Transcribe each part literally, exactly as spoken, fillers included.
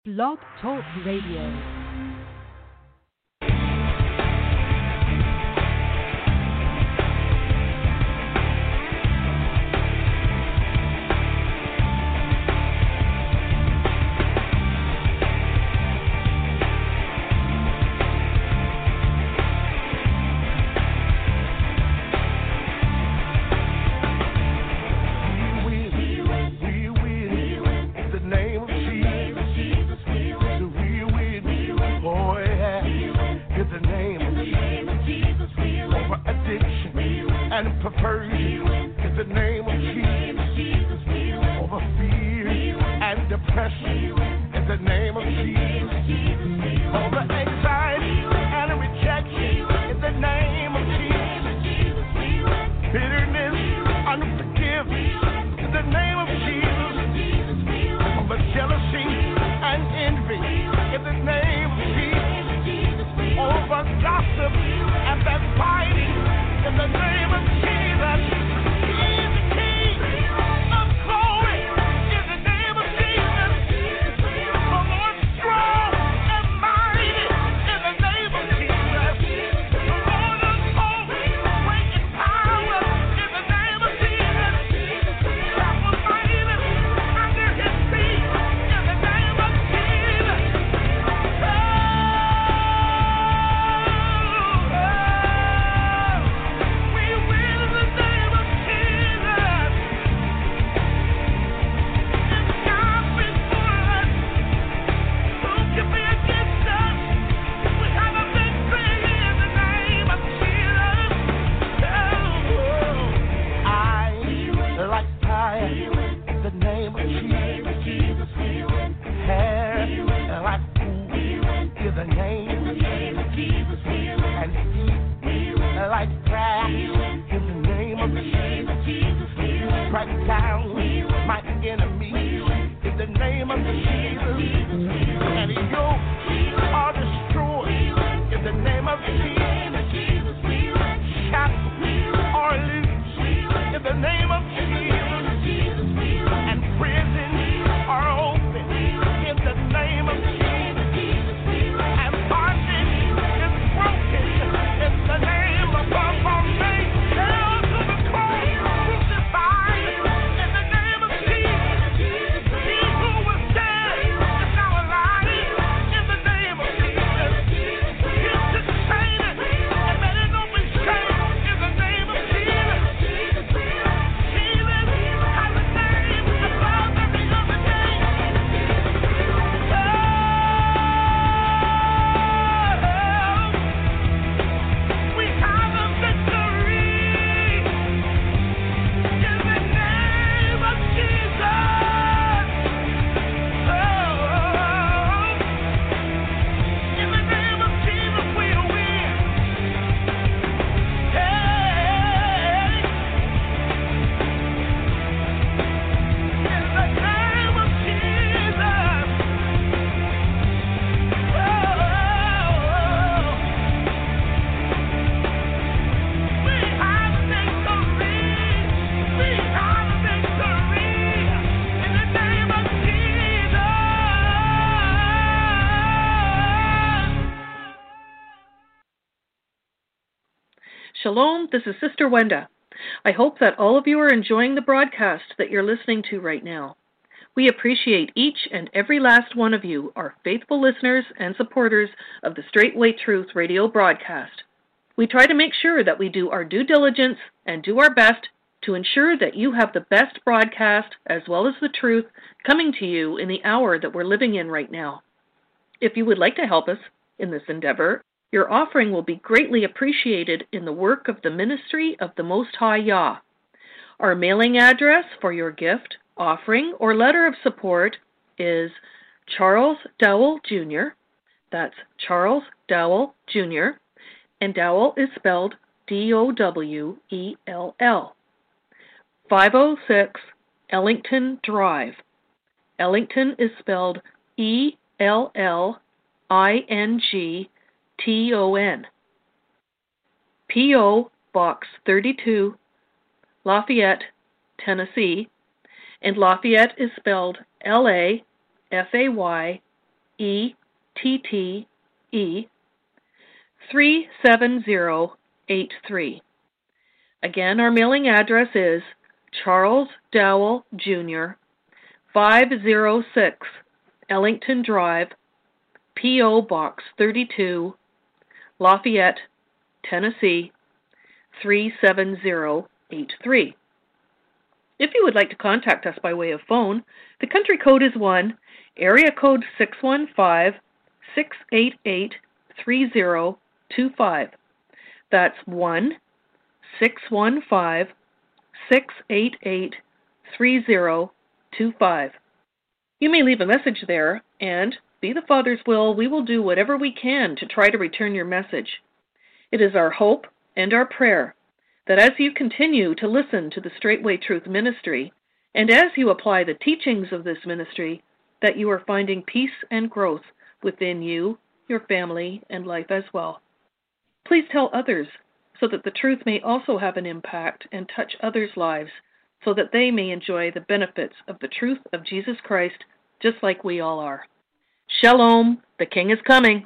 Blog Talk Radio. Shalom, this is Sister Wenda. I hope that all of you are enjoying the broadcast that you're listening to right now. We appreciate each and every last one of you, our faithful listeners and supporters of the Straight Way Truth radio broadcast. We try to make sure that we do our due diligence and do our best to ensure that you have the best broadcast as well as the truth coming to you in the hour that we're living in right now. If you would like to help us in this endeavor, your offering will be greatly appreciated in the work of the ministry of the Most High Yah. Our mailing address for your gift, offering, or letter of support is Charles Dowell, Junior That's Charles Dowell, Junior And Dowell is spelled D O W E L L. five oh six Ellington Drive. Ellington is spelled E L L I N G T O N. P O. Box thirty-two, Lafayette, Tennessee, and Lafayette is spelled L A F A Y E T T E, three seven zero eight three. Again, our mailing address is Charles Dowell, Junior, five oh six Ellington Drive, P O. Box thirty-two, Lafayette, Tennessee, three seven zero eight three. If you would like to contact us by way of phone, the country code is one, area code six one five, six eight eight, three zero two five. That's one, six one five, six eight eight, three zero two five. You may leave a message there, and, be the Father's will, we will do whatever we can to try to return your message. It is our hope and our prayer that as you continue to listen to the Straightway Truth Ministry, and as you apply the teachings of this ministry, that you are finding peace and growth within you, your family, and life as well. Please tell others so that the truth may also have an impact and touch others' lives so that they may enjoy the benefits of the truth of Jesus Christ just like we all are. Shalom, the King is coming.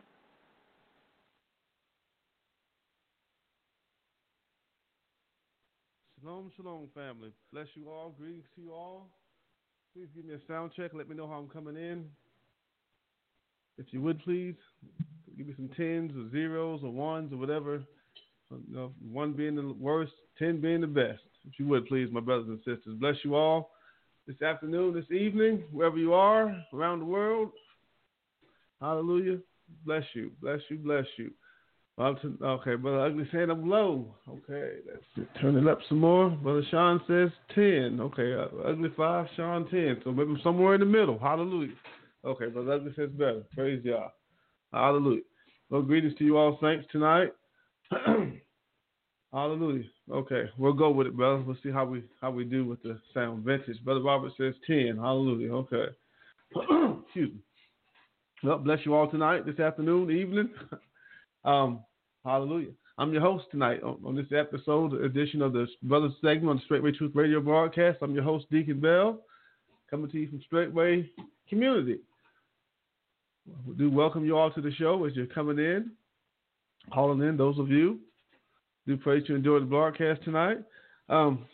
Shalom, shalom, family. Bless you all. Greetings to you all. Please give me a sound check. Let me know how I'm coming in. If you would, please. Give me some tens or zeros or ones or whatever. You know, one being the worst, ten being the best. If you would, please, my brothers and sisters. Bless you all this afternoon, this evening, wherever you are around the world. Hallelujah. Bless you. Bless you. Bless you. Okay, Brother Ugly saying I'm low. Okay, let's turn it up some more. Brother Sean says ten. Okay, uh, Ugly five, Sean ten. So maybe somewhere in the middle. Hallelujah. Okay, Brother Ugly says better. Praise God. Hallelujah. Well, greetings to you all saints tonight. Hallelujah. Okay, we'll go with it, brother. We'll see how we how we do with the sound. Vintage. Brother Robert says ten. Hallelujah. Okay. Excuse me. Well, bless you all tonight, this afternoon, evening. Um, hallelujah. I'm your host tonight on, on this episode, edition of the Brothers segment on the Straightway Truth Radio broadcast. I'm your host, Deacon Bell, coming to you from Straightway Community. We do welcome you all to the show as you're coming in, calling in, those of you. Do pray that you enjoy the broadcast tonight. Um,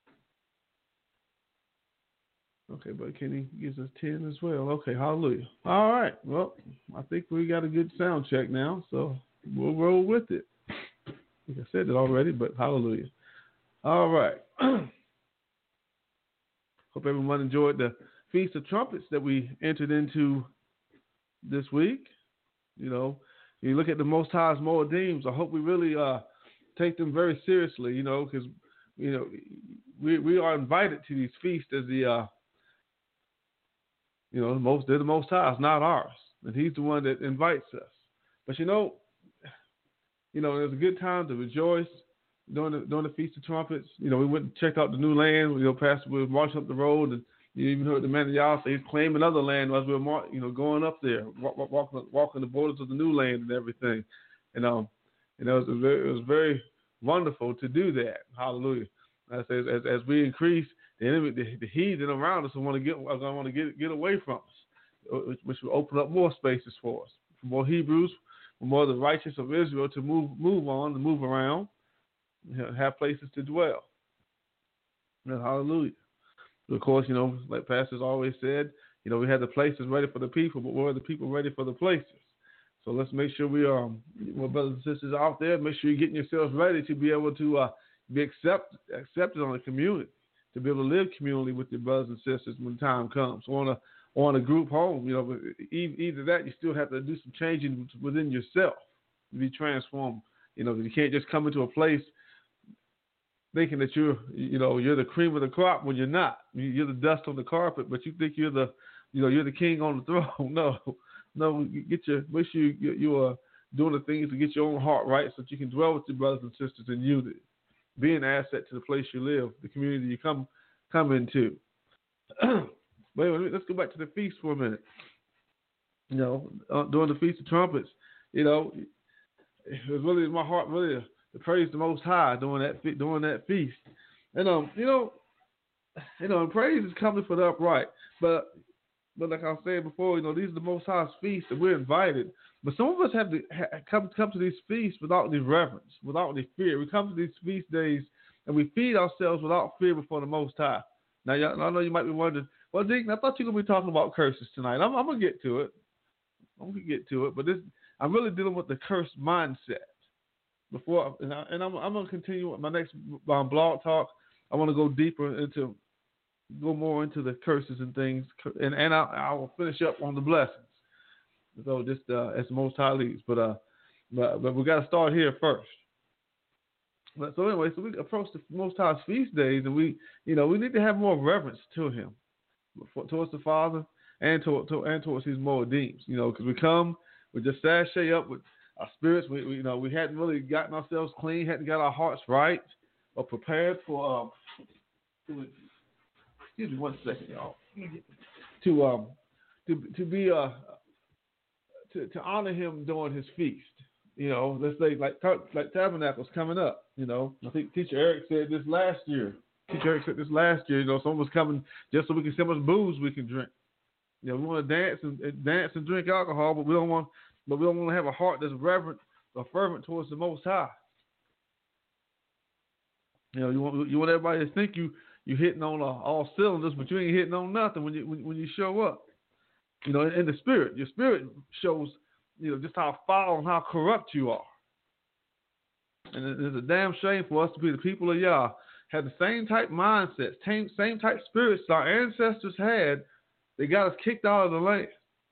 okay, but Kenny gives us ten as well. Okay, hallelujah. All right. Well, I think we got a good sound check now, so we'll roll with it. I think I said it already, but hallelujah. All right. Hope everyone enjoyed the Feast of Trumpets that we entered into this week. You know, you look at the Most High's Moedim, I hope we really uh, take them very seriously, you know, because, you know, we we are invited to these feasts as the, uh, you know, the most, they're the Most High's, not ours. And he's the one that invites us. But, you know, You know, it was a good time to rejoice during the during the Feast of Trumpets. You know, we went and checked out the new land. You know, Pastor was marching up the road, and you even heard the man of y'all say he's claiming other land as we were, mar- you know, going up there, walk, walk, walking walking the borders of the new land and everything. And um, you know, it was very, it was very wonderful to do that. Hallelujah. As as, as we increase, the enemy, the, the heathen around us, want to get, are going to want to get get away from us, which, which will open up more spaces for us, for more Hebrews. For more of the righteous of Israel to move move on, to move around, you know, have places to dwell. And hallelujah. Of course, you know, like pastors always said, you know, we had the places ready for the people, but where are the people ready for the places? So let's make sure we are, well, brothers and sisters out there, make sure you're getting yourselves ready to be able to uh, be accept, accepted on the community, to be able to live communally with your brothers and sisters when the time comes. So on a on a group home, you know, either that, you still have to do some changing within yourself to be transformed. You know, you can't just come into a place thinking that you're, you know, you're the cream of the crop when you're not. You're the dust on the carpet, but you think you're the, you know, you're the king on the throne. No, no, get your, make sure you, you are doing the things to get your own heart right so that you can dwell with your brothers and sisters in unity. Be an asset to the place you live, the community you come come into. Wait, wait, let's go back to the feast for a minute. You know, uh, during the Feast of Trumpets, you know, it was really in my heart really to, to praise the Most High during that during that feast. And um, you know, you know, and praise is coming for the upright. But but like I was saying before, you know, these are the Most High's feasts, and we're invited. But some of us have to ha- come come to these feasts without any reverence, without any fear. We come to these feast days and we feed ourselves without fear before the Most High. Now, y'all, I know you might be wondering, well, Deacon, I thought you were going to be talking about curses tonight. I'm, I'm going to get to it. I'm going to get to it. But this, I'm really dealing with the cursed mindset. Before, and, I, and I'm, I'm going to continue with my next um, blog talk. I want to go deeper into, go more into the curses and things, and and I, I will finish up on the blessings. So just uh, as the Most High leads, but uh, but but we got to start here first. But so anyway, so we approach the Most High's feast days, and we, you know, we need to have more reverence to Him, for, towards the Father, and toward to, and towards His Moedim. You know, because we come, we just sashay up with our spirits. We, we, you know, we hadn't really gotten ourselves clean, hadn't got our hearts right, or prepared for. Um, to, excuse me one second, y'all. To um, to to be uh. To, to honor him during his feast, you know, let's say like like Tabernacle's coming up, you know. I think Teacher Eric said this last year. Teacher Eric said this last year, you know, someone was coming just so we can see how much booze we can drink. You know, we want to dance and, and dance and drink alcohol, but we don't want, but we don't want to have a heart that's reverent or fervent towards the Most High. You know, you want you want everybody to think you you hitting on uh, all cylinders, but you ain't hitting on nothing when you when, when you show up. You know, in the spirit, your spirit shows, you know, just how foul and how corrupt you are. And it's a damn shame for us to be the people of Yah, had the same type mindsets, same, same type spirits our ancestors had. They got us kicked out of the land.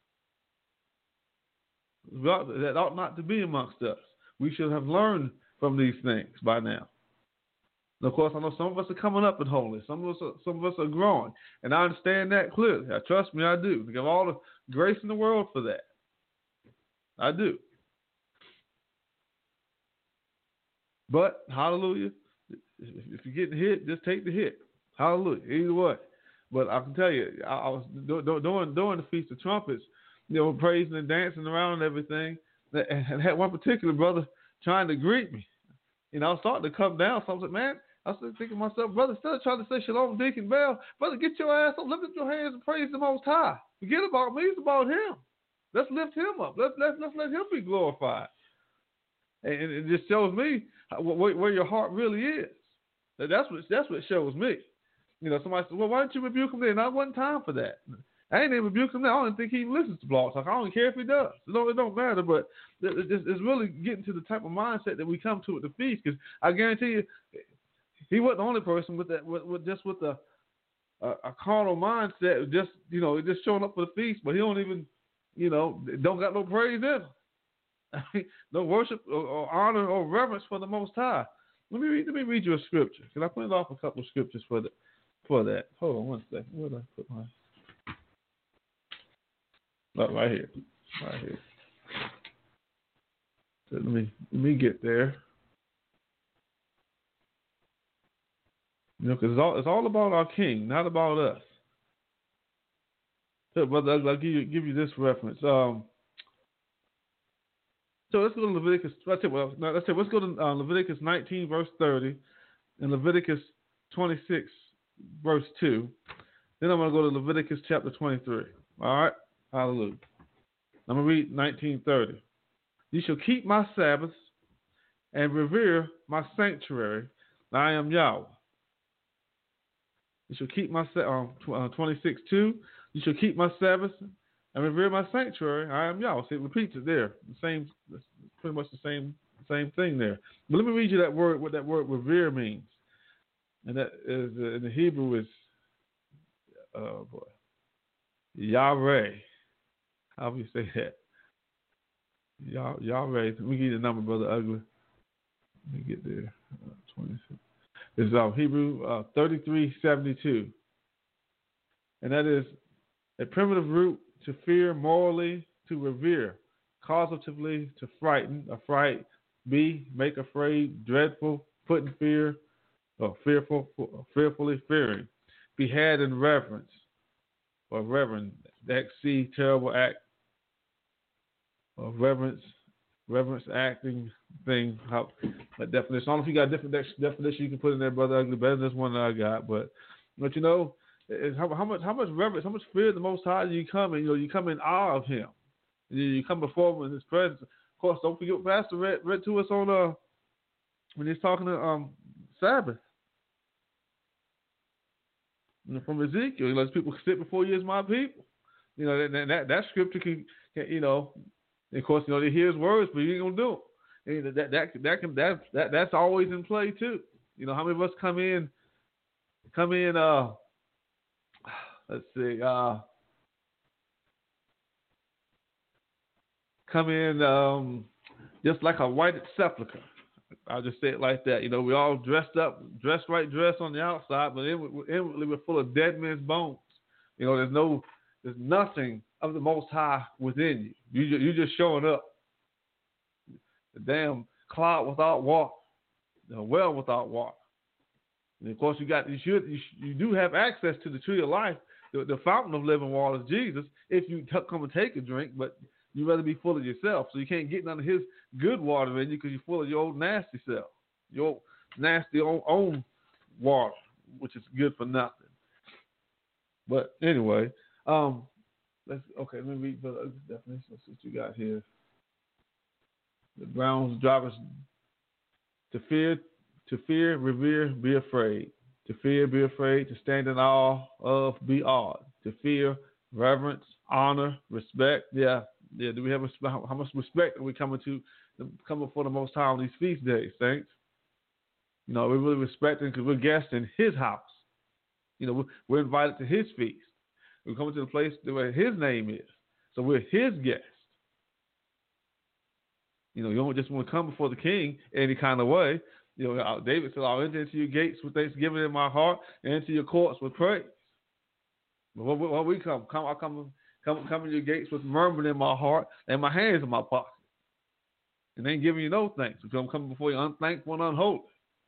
That ought not to be amongst us. We should have learned from these things by now. And of course, I know some of us are coming up in holiness. Some of us are, some of us are growing. And I understand that clearly. I, trust me, I do. I give all the grace in the world for that. I do. But, hallelujah, if you're getting hit, just take the hit. Hallelujah, either way. But I can tell you, I, I was during, during the Feast of Trumpets, you know, praising and dancing around and everything, and had one particular brother trying to greet me. You know, I was starting to come down, so I was like, man, I was thinking to myself, brother, instead of trying to say shalom, Deacon Bell, brother, get your ass up, lift up your hands and praise the Most High. Forget about me, it's about him. Let's lift him up. Let's, let's, let's let him be glorified. And it just shows me where, where your heart really is. That's what, that's what it shows me. You know, somebody says, well, why don't you rebuke him then? I wasn't time for that. I ain't even rebuke him now. I don't think he even listens to Blog Talk. I don't care if he does. It don't, it don't matter, but it's really getting to the type of mindset that we come to at the feast, because I guarantee you, he wasn't the only person with that, with, with just with a, a a carnal mindset, just, you know, just showing up for the feast, but he don't even, you know, don't got no praise in him. No worship or, or honor or reverence for the Most High. Let me read, let me read you a scripture. Can I print off a couple of scriptures for the, for that? Hold on one second. Where did I put my? Oh, right here, right here. So let me let me get there. You know, because it's all it's all about our King, not about us. So, brother, I'll give you give you this reference. Um, so let's go to Leviticus. Let's say, well, no, let's say let's go to uh, Leviticus nineteen, verse thirty, and Leviticus twenty-six, verse two. Then I'm going to go to Leviticus chapter twenty-three. All right. Hallelujah. I'm going to read nineteen thirty. You shall keep my Sabbaths and revere my sanctuary. I am Yahweh. You shall keep my um, uh, twenty-six two. You shall keep my Sabbaths and revere my sanctuary. I am Yahweh. See, it repeats it there. The same, pretty much the same, same thing there. But let me read you that word. What that word revere means, and that is uh, in the Hebrew is, oh boy, Yahweh. How do you say that? Yah, Yahweh. Let me give you the number, Brother Ugly. Let me get there. Uh, twenty-six. It's uh, Hebrew uh, thirty-three seventy-two. And that is a primitive root to fear, morally, to revere, causatively, to frighten, affright, be, make afraid, dreadful, put in fear, or fearful, fearfully fearing, be had in reverence, or reverend, act, see, terrible act, or reverence, reverence acting thing. How that definition? I don't know if you got a different definition you can put in there, Brother Ugly, better than this one that I got, but but you know, It's how, how much how much reverence, how much fear of the Most High do you come in? You know, you come in awe of Him. You, you come before Him in His presence. Of course, don't forget what Pastor read, read to us on uh when he's talking to um Sabbath. You know, from Ezekiel, he lets people sit before you as my people. You know, that that, that scripture can, can, you know, of course, you know, they hear His words, but you ain't gonna do it. And that that that can that that that's always in play too. You know, how many of us come in, come in, uh, let's see, uh, come in um, just like a whited sepulcher. I'll just say it like that. You know, we all dressed up, dressed right, dressed on the outside, but inwardly we're full of dead men's bones. You know, there's no, there's nothing of the Most High within you. You you're just showing up. The damn cloud without water, the well without water. And of course, you got you should you, you do have access to the tree of life, the, the fountain of living water is Jesus. If you t- come and take a drink, but you rather be full of yourself, so you can't get none of His good water in you because you're full of your old nasty self, your old nasty own, own water, which is good for nothing. But anyway, um, let's okay. Let me read the definition. Let's see what you got here. The Browns drivers to fear, to fear, revere, be afraid. To fear, be afraid. To stand in awe of, be awed. To fear, reverence, honor, respect. Yeah, yeah. Do we have a, how much respect are we coming to come before the Most High on these feast days, saints? You know, we're really respecting because we're guests in His house. You know, we're, we're invited to His feast. We're coming to the place where His name is, so we're His guests. You know, you don't just want to come before the King any kind of way. You know, David said, "I'll enter into your gates with thanksgiving in my heart, and into your courts with praise." But when, when we come, come, I come, come, come in your gates with murmuring in my heart and my hands in my pocket, and ain't giving you no thanks because I'm coming before you unthankful and unholy.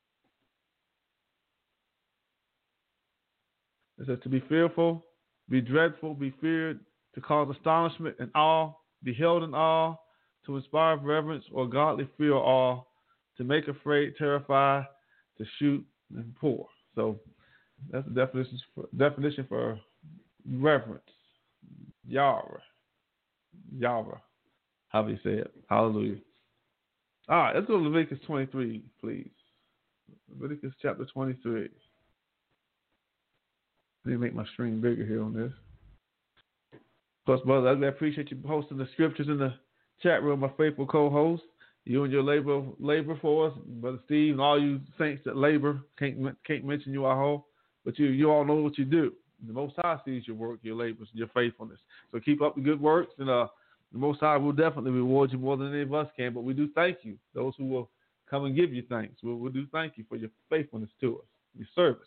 It says to be fearful, be dreadful, be feared, to cause astonishment and awe, be held in awe, to inspire reverence or godly fear or awe, to make afraid, terrify, to shoot and pour. So that's the definition for, definition for reverence. Yahweh. Yahweh. However you say it. Hallelujah. All right, let's go to Leviticus twenty-three, please. Leviticus chapter twenty-three. Let me make my screen bigger here on this. Of course, brother, I appreciate you posting the scriptures in the chat room, my faithful co-host. You and your labor labor for us, Brother Steve, and all you saints that labor. Can't can't mention you, I hope, but you you all know what you do. The Most High sees your work, your labors, and your faithfulness. So keep up the good works, and uh, the Most High will definitely reward you more than any of us can. But we do thank you, those who will come and give you thanks. We will do thank you for your faithfulness to us, your service.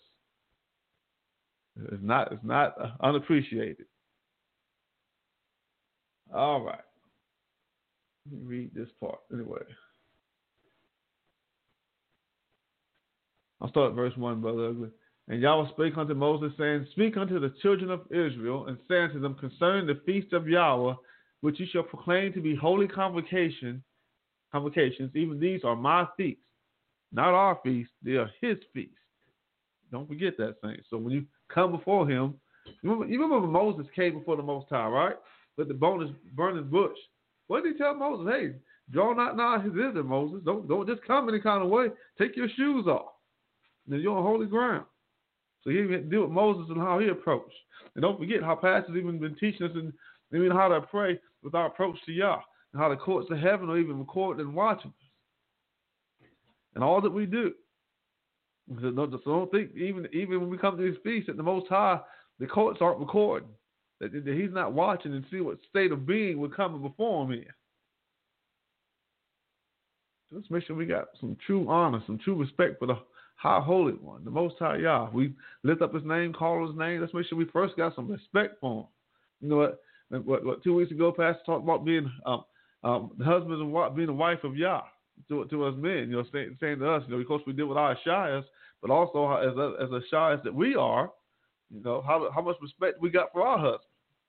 It's not it's not uh, unappreciated. All right. Let me read this part anyway. I'll start at verse one, Brother Ugly. And Yahweh spake unto Moses, saying, Speak unto the children of Israel, and say unto them concerning the feast of Yahweh, which ye shall proclaim to be holy convocation, convocations. Even these are my feasts, not our feasts. They are His feasts. Don't forget that, saints. So when you come before Him, you remember, you remember when Moses came before the Most High, right? With the burning, burning bush. What did He tell Moses? Hey, draw not nigh His visitor, Moses. Don't don't just come any kind of way. Take your shoes off. Then you're on holy ground. So He had to deal with Moses and how he approached. And don't forget how pastors even been teaching us and even how to pray with our approach to Yah, and how the courts of heaven are even recording and watching us. And all that we do. So don't, so don't think even even when we come to these feasts that the Most High, the courts aren't recording. That, that He's not watching and see what state of being we're coming before Him in. So let's make sure we got some true honor, some true respect for the High Holy One, the Most High Yah. We lift up His name, call His name. Let's make sure we first got some respect for Him. You know what? What, what two weeks ago, Pastor talked about being um, um, the husband and wife, being the wife of Yah to, to us men. You know, saying, saying to us, you know, of course we deal with our Shias, but also as a, as a Shias that we are, you know, how how much respect we got for our husbands.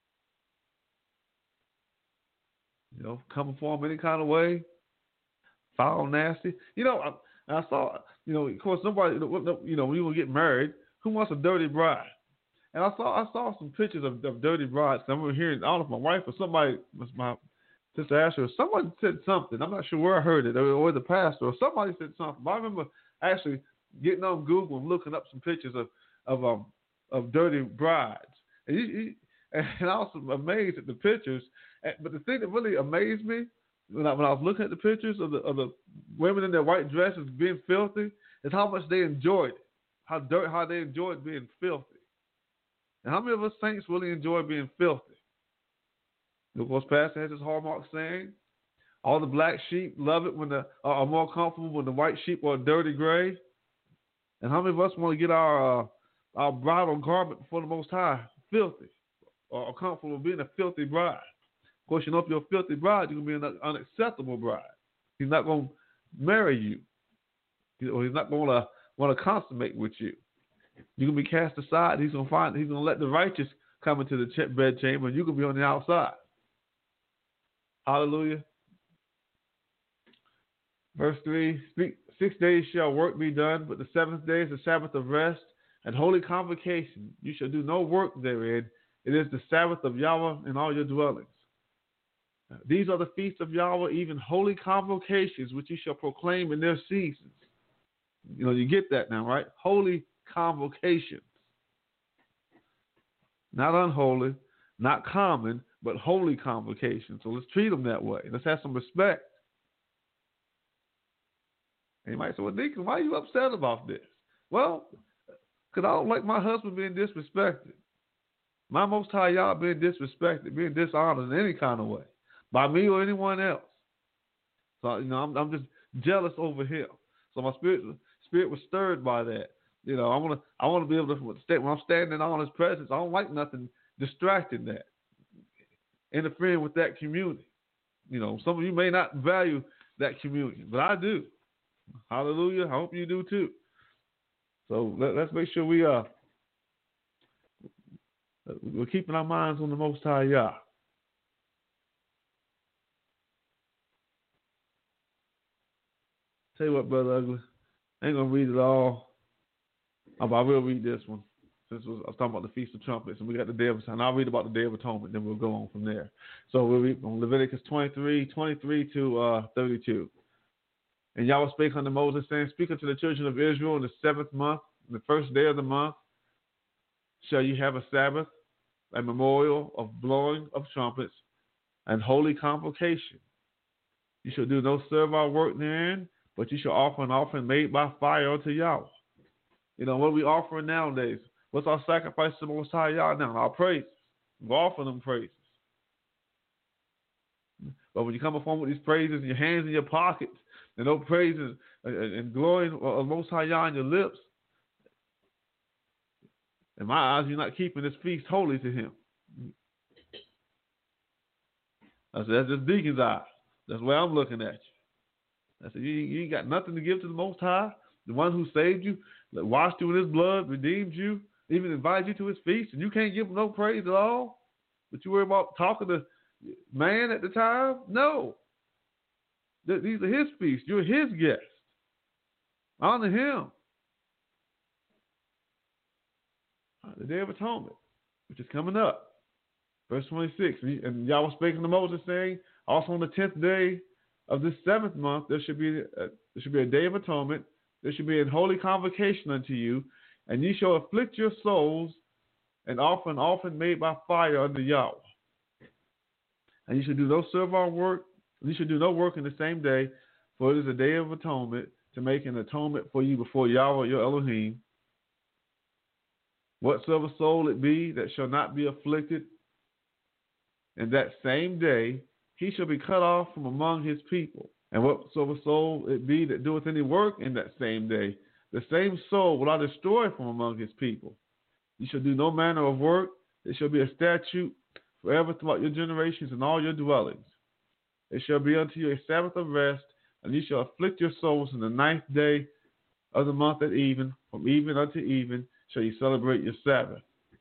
You know, coming for Him any kind of way, foul, nasty. You know, I, I saw, you know, of course, nobody, you know, when you will get married, who wants a dirty bride? And I saw I saw some pictures of, of dirty brides. I remember hearing, I don't know if my wife or somebody, was my sister Ashley, or someone said something. I'm not sure where I heard it, or, or the pastor, or somebody said something. But I remember actually getting on Google and looking up some pictures of of um of dirty brides. And, you, you, and I was amazed at the pictures. But the thing that really amazed me when I, when I was looking at the pictures of the of the women in their white dresses being filthy is how much they enjoyed it. How dirt, how they enjoyed being filthy. And how many of us saints really enjoy being filthy? Of course, Pastor has his hallmark saying, all the black sheep love it when the are more comfortable when the white sheep are dirty gray. And how many of us want to get our uh, our bridal garment before the Most High filthy, or are comfortable being a filthy bride? Of course, you know if you're a filthy bride, you're going to be an unacceptable bride. He's not going to marry you, or he's not going to want to consummate with you. You're going to be cast aside. He's going to find. He's going to let the righteous come into the bed chamber, and you can be on the outside. Hallelujah. Verse three, Speak, six days shall work be done, but the seventh day is the Sabbath of rest and holy convocation. You shall do no work therein. It is the Sabbath of Yahweh in all your dwellings. These are the feasts of Yahweh, even holy convocations, which you shall proclaim in their seasons. You know, you get that now, right? Holy convocations. Not unholy, not common, but holy convocations. So let's treat them that way. Let's have some respect. And you might say, well, Deacon, why are you upset about this? Well, because I don't like my husband being disrespected. My Most High Yah being disrespected, being dishonored in any kind of way, by me or anyone else. So, you know, I'm, I'm just jealous over him. So my spirit spirit was stirred by that. You know, I want to I want to be able to stay, when I'm standing on his presence, I don't like nothing distracting that, interfering with that community. You know, some of you may not value that communion, but I do. Hallelujah. I hope you do too. So let, let's make sure we uh we're keeping our minds on the Most High Yah. Tell you what, Brother Ugly, I ain't gonna read it all. I will read this one. Since I was talking about the Feast of Trumpets, and we got the Day of Atonement. I'll read about the Day of Atonement, then we'll go on from there. So we'll read from Leviticus twenty-three, twenty-three to uh, thirty-two. And Yahweh spake unto Moses, saying, Speak unto the children of Israel in the seventh month, in the first day of the month, shall you have a Sabbath, a memorial of blowing of trumpets, and holy convocation. You shall do no servile work therein, but you shall offer an offering made by fire unto Yahweh. You know, what are we offering nowadays? What's our sacrifice to the Most High Yah now? Our praises. We offer them praises. But when you come upon with these praises in your hands in your pockets, and no praises and glory of the Most High Yah on your lips, in my eyes, you're not keeping this feast holy to him. I said, that's just Deacon's eyes. That's the way I'm looking at you. I said, you, you ain't got nothing to give to the Most High, the one who saved you, washed you in his blood, redeemed you, even invited you to his feast, and you can't give him no praise at all? But you worry about talking to man at the time? No. These are his feasts. You're his guest. Honor him. The Day of Atonement, which is coming up. Verse twenty-six. And Yahweh spake unto Moses, saying, Also on the tenth day of this seventh month, there should be a, there should be a Day of Atonement. There should be a holy convocation unto you, and ye shall afflict your souls and offer an offering made by fire unto Yahweh. And you should do no servile work. You should do no work in the same day, for it is a day of atonement, to make an atonement for you before Yahweh your Elohim. Whatsoever soul it be that shall not be afflicted, in that same day he shall be cut off from among his people. And whatsoever soul it be that doeth any work in that same day, the same soul will I destroy from among his people. You shall do no manner of work. It shall be a statute forever throughout your generations and all your dwellings. It shall be unto you a Sabbath of rest, and you shall afflict your souls in the ninth day of the month at even, from even unto even shall you celebrate your Sabbath.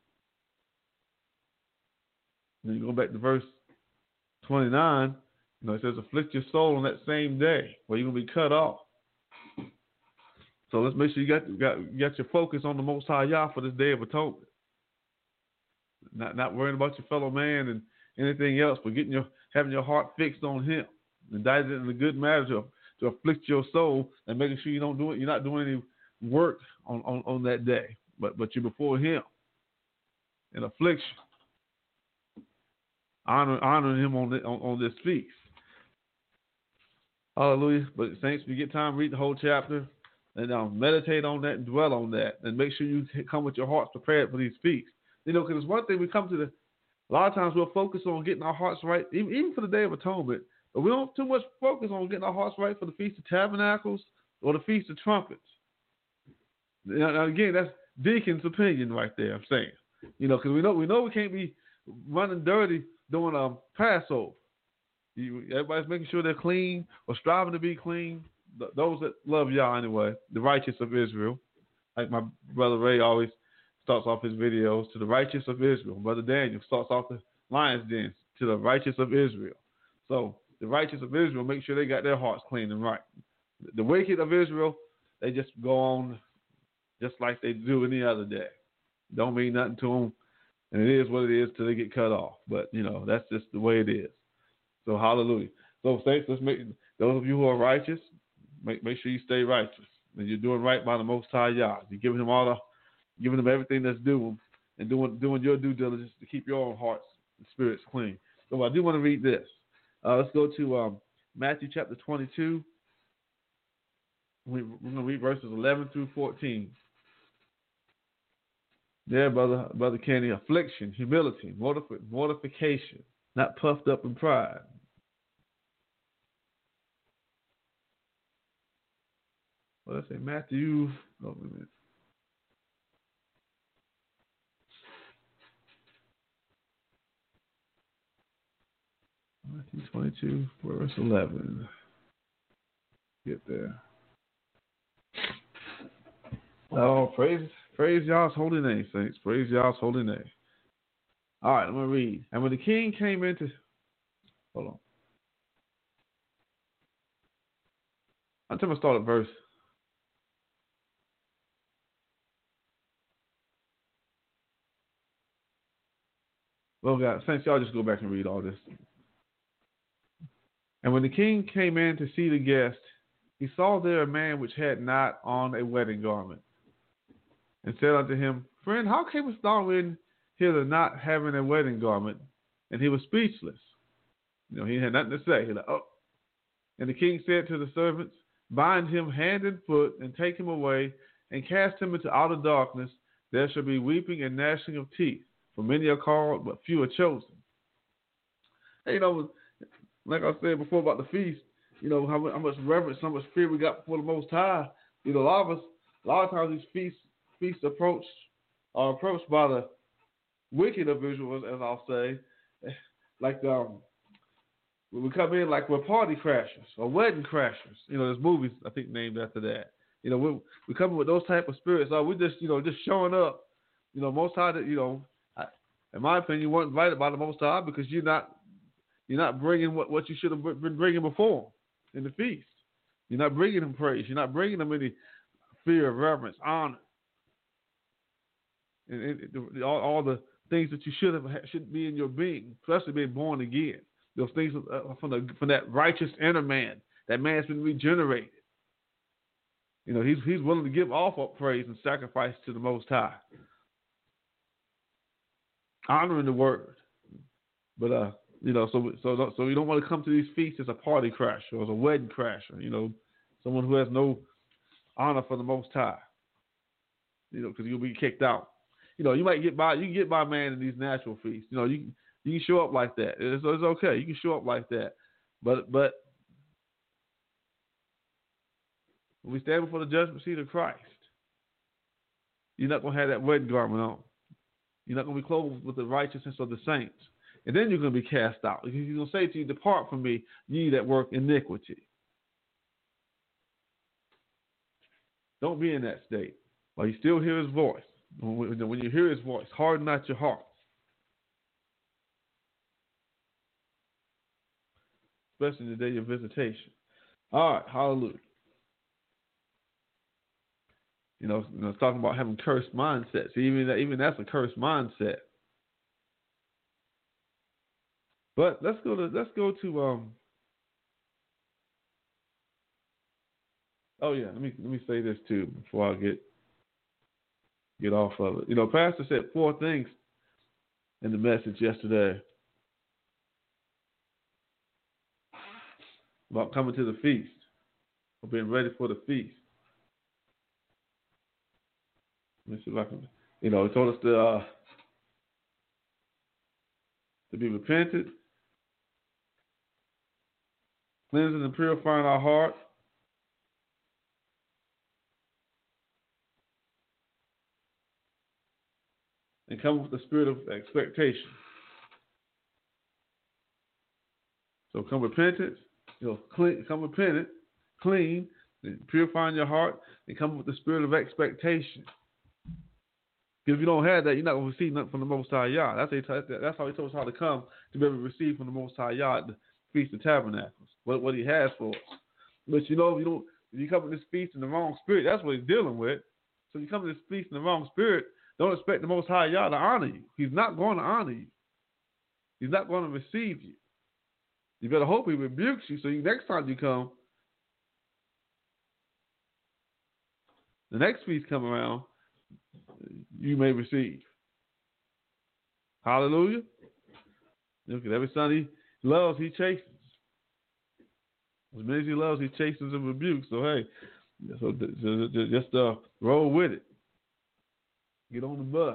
Then you go back to verse twenty-nine. You know, it says, afflict your soul on that same day, where you're going to be cut off. So let's make sure you got, got, you got your focus on the Most High Yah for this Day of Atonement. not not worrying about your fellow man and anything else, but getting your having your heart fixed on Him, indicted in a good matter to, to afflict your soul, and making sure you don't do it. You're not doing any work on, on, on that day, but but you're before Him in affliction, honor, honoring Him on, the, on on this feast. Hallelujah. But saints, if you get time, read the whole chapter and um, meditate on that and dwell on that, and make sure you come with your hearts prepared for these feasts. You know, because it's one thing we come to the. A lot of times we'll focus on getting our hearts right, even, even for the Day of Atonement, but we don't too much focus on getting our hearts right for the Feast of Tabernacles or the Feast of Trumpets. Now, now again, that's Deacon's opinion right there. I'm saying, you know, because we know we know we can't be running dirty doing a um, Passover. You, everybody's making sure they're clean or striving to be clean. Th- those that love Yah anyway, the righteous of Israel, like my brother Ray always starts off his videos, to the righteous of Israel. Brother Daniel starts off the lion's den, to the righteous of Israel. So the righteous of Israel make sure they got their hearts clean and right. The wicked of Israel, they just go on just like they do any other day. Don't mean nothing to them, and it is what it is till they get cut off. But you know, that's just the way it is. So hallelujah. So saints, let's make those of you who are righteous, make make sure you stay righteous, and you're doing right by the Most High Yah. You're giving Him all the giving them everything that's due, and doing doing your due diligence to keep your own hearts and spirits clean. So I do want to read this. Uh, let's go to um, Matthew chapter twenty-two. We, we're going to read verses eleven through fourteen. There, brother, brother Kenny, affliction, humility, mortif- mortification, not puffed up in pride. Well, let's say Matthew. Oh, wait a minute. Matthew twenty-two, verse eleven. Get there. Oh, praise, praise Yah's holy name, saints. Praise Yah's holy name. All right, I'm going to read. And when the king came into... Hold on. I'm going to start at verse... Well, guys, saints, y'all just go back and read all this. And when the king came in to see the guest, he saw there a man which had not on a wedding garment, and said unto him, Friend, how camest thou in hither not having a wedding garment? And he was speechless. You know, he had nothing to say. He like, oh. And the king said to the servants, Bind him hand and foot, and take him away, and cast him into outer darkness. There shall be weeping and gnashing of teeth, for many are called, but few are chosen. And, you know, like I said before about the feast, you know, how, how much reverence, how much fear we got before the Most High. You know, a lot of us, a lot of times these feasts, feasts approach, are approached by the wicked of Israel, as I'll say, like um, we come in like we're party crashers or wedding crashers. You know, there's movies I think named after that. You know, we we come in with those type of spirits. So we just, you know, just showing up. You know, Most High, you know, I, in my opinion, you weren't invited by the Most High because you're not. You're not bringing what, what you should have been bringing before in the feast. You're not bringing them praise. You're not bringing them any fear, reverence, honor, and, and all, all the things that you should have should be in your being, especially being born again. Those things from the from that righteous inner man. That man's been regenerated. You know, he's he's willing to give off up praise and sacrifice to the Most High, honoring the word, but uh. You know, so so so you don't want to come to these feasts as a party crasher or as a wedding crasher. You know, someone who has no honor for the Most High. You know, because you'll be kicked out. You know, you might get by. You can get by, man, in these natural feasts. You know, you you can show up like that. It's, it's okay. You can show up like that. But but when we stand before the judgment seat of Christ, you're not gonna have that wedding garment on. You're not gonna be clothed with the righteousness of the saints. And then you're going to be cast out. He's going to say to you, Depart from me, ye that work iniquity. Don't be in that state. While you still hear his voice. When you hear his voice, harden not your heart. Especially the day of visitation. All right, hallelujah. You know, you know, it's talking about having cursed mindsets. Even that, even that's a cursed mindset. But let's go to let's go to um. Oh yeah, let me let me say this too before I get get off of it. You know, Pastor said four things in the message yesterday about coming to the feast, or being ready for the feast. Let me see if I can. You know, he told us to uh, to be repentant, cleansing and purifying our heart, and come with the spirit of expectation. So come repentant, you know, clean, come repentant, clean, and purifying your heart, and come with the spirit of expectation. Because if you don't have that, you're not going to receive nothing from the Most High Yah. That's, that's how he told us how to come to be able to receive from the Most High Yah at the Feast of Tabernacles, what, what he has for us. But you know, if you don't, if you come to this feast in the wrong spirit, that's what he's dealing with. So if you come to this feast in the wrong spirit, don't expect the Most High Yah to honor you. He's not going to honor you. He's not going to receive you. You better hope he rebukes you so you, next time you come, the next feast come around, you may receive. Hallelujah. Look at every son he loves, he chastens. As many as he loves, he chastens and rebukes. So hey, so just uh, roll with it. Get on the bus.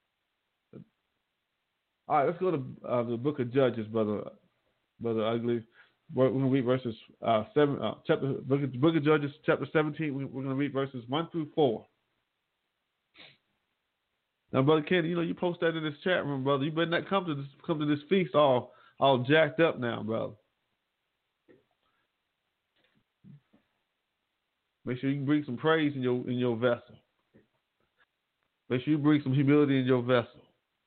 All right, let's go to uh, the book of Judges, brother, brother Ugly. We're going to read verses uh, seven, uh, chapter book of, book of Judges, chapter seventeen. We're going to read verses one through four. Now, brother Kenny, you know you post that in this chat room, brother. You better not come to this come to this feast all all jacked up now, brother. Make sure you bring some praise in your in your vessel. Make sure you bring some humility in your vessel.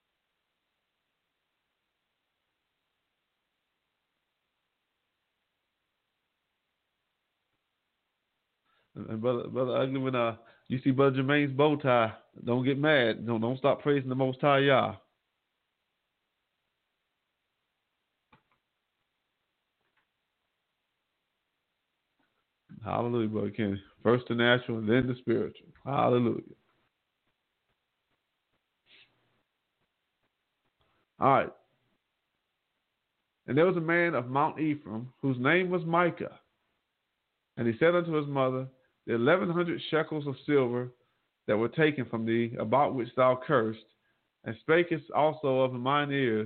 And, and brother, brother Ugly, when uh, you see Brother Jermaine's bow tie, don't get mad. Don't don't stop praising the Most High Yah. Hallelujah, brother Kenny. First the natural, and then the spiritual. Hallelujah. All right. And there was a man of Mount Ephraim whose name was Micah. And he said unto his mother, the eleven hundred shekels of silver that were taken from thee, about which thou cursed, and spakest also of mine ears,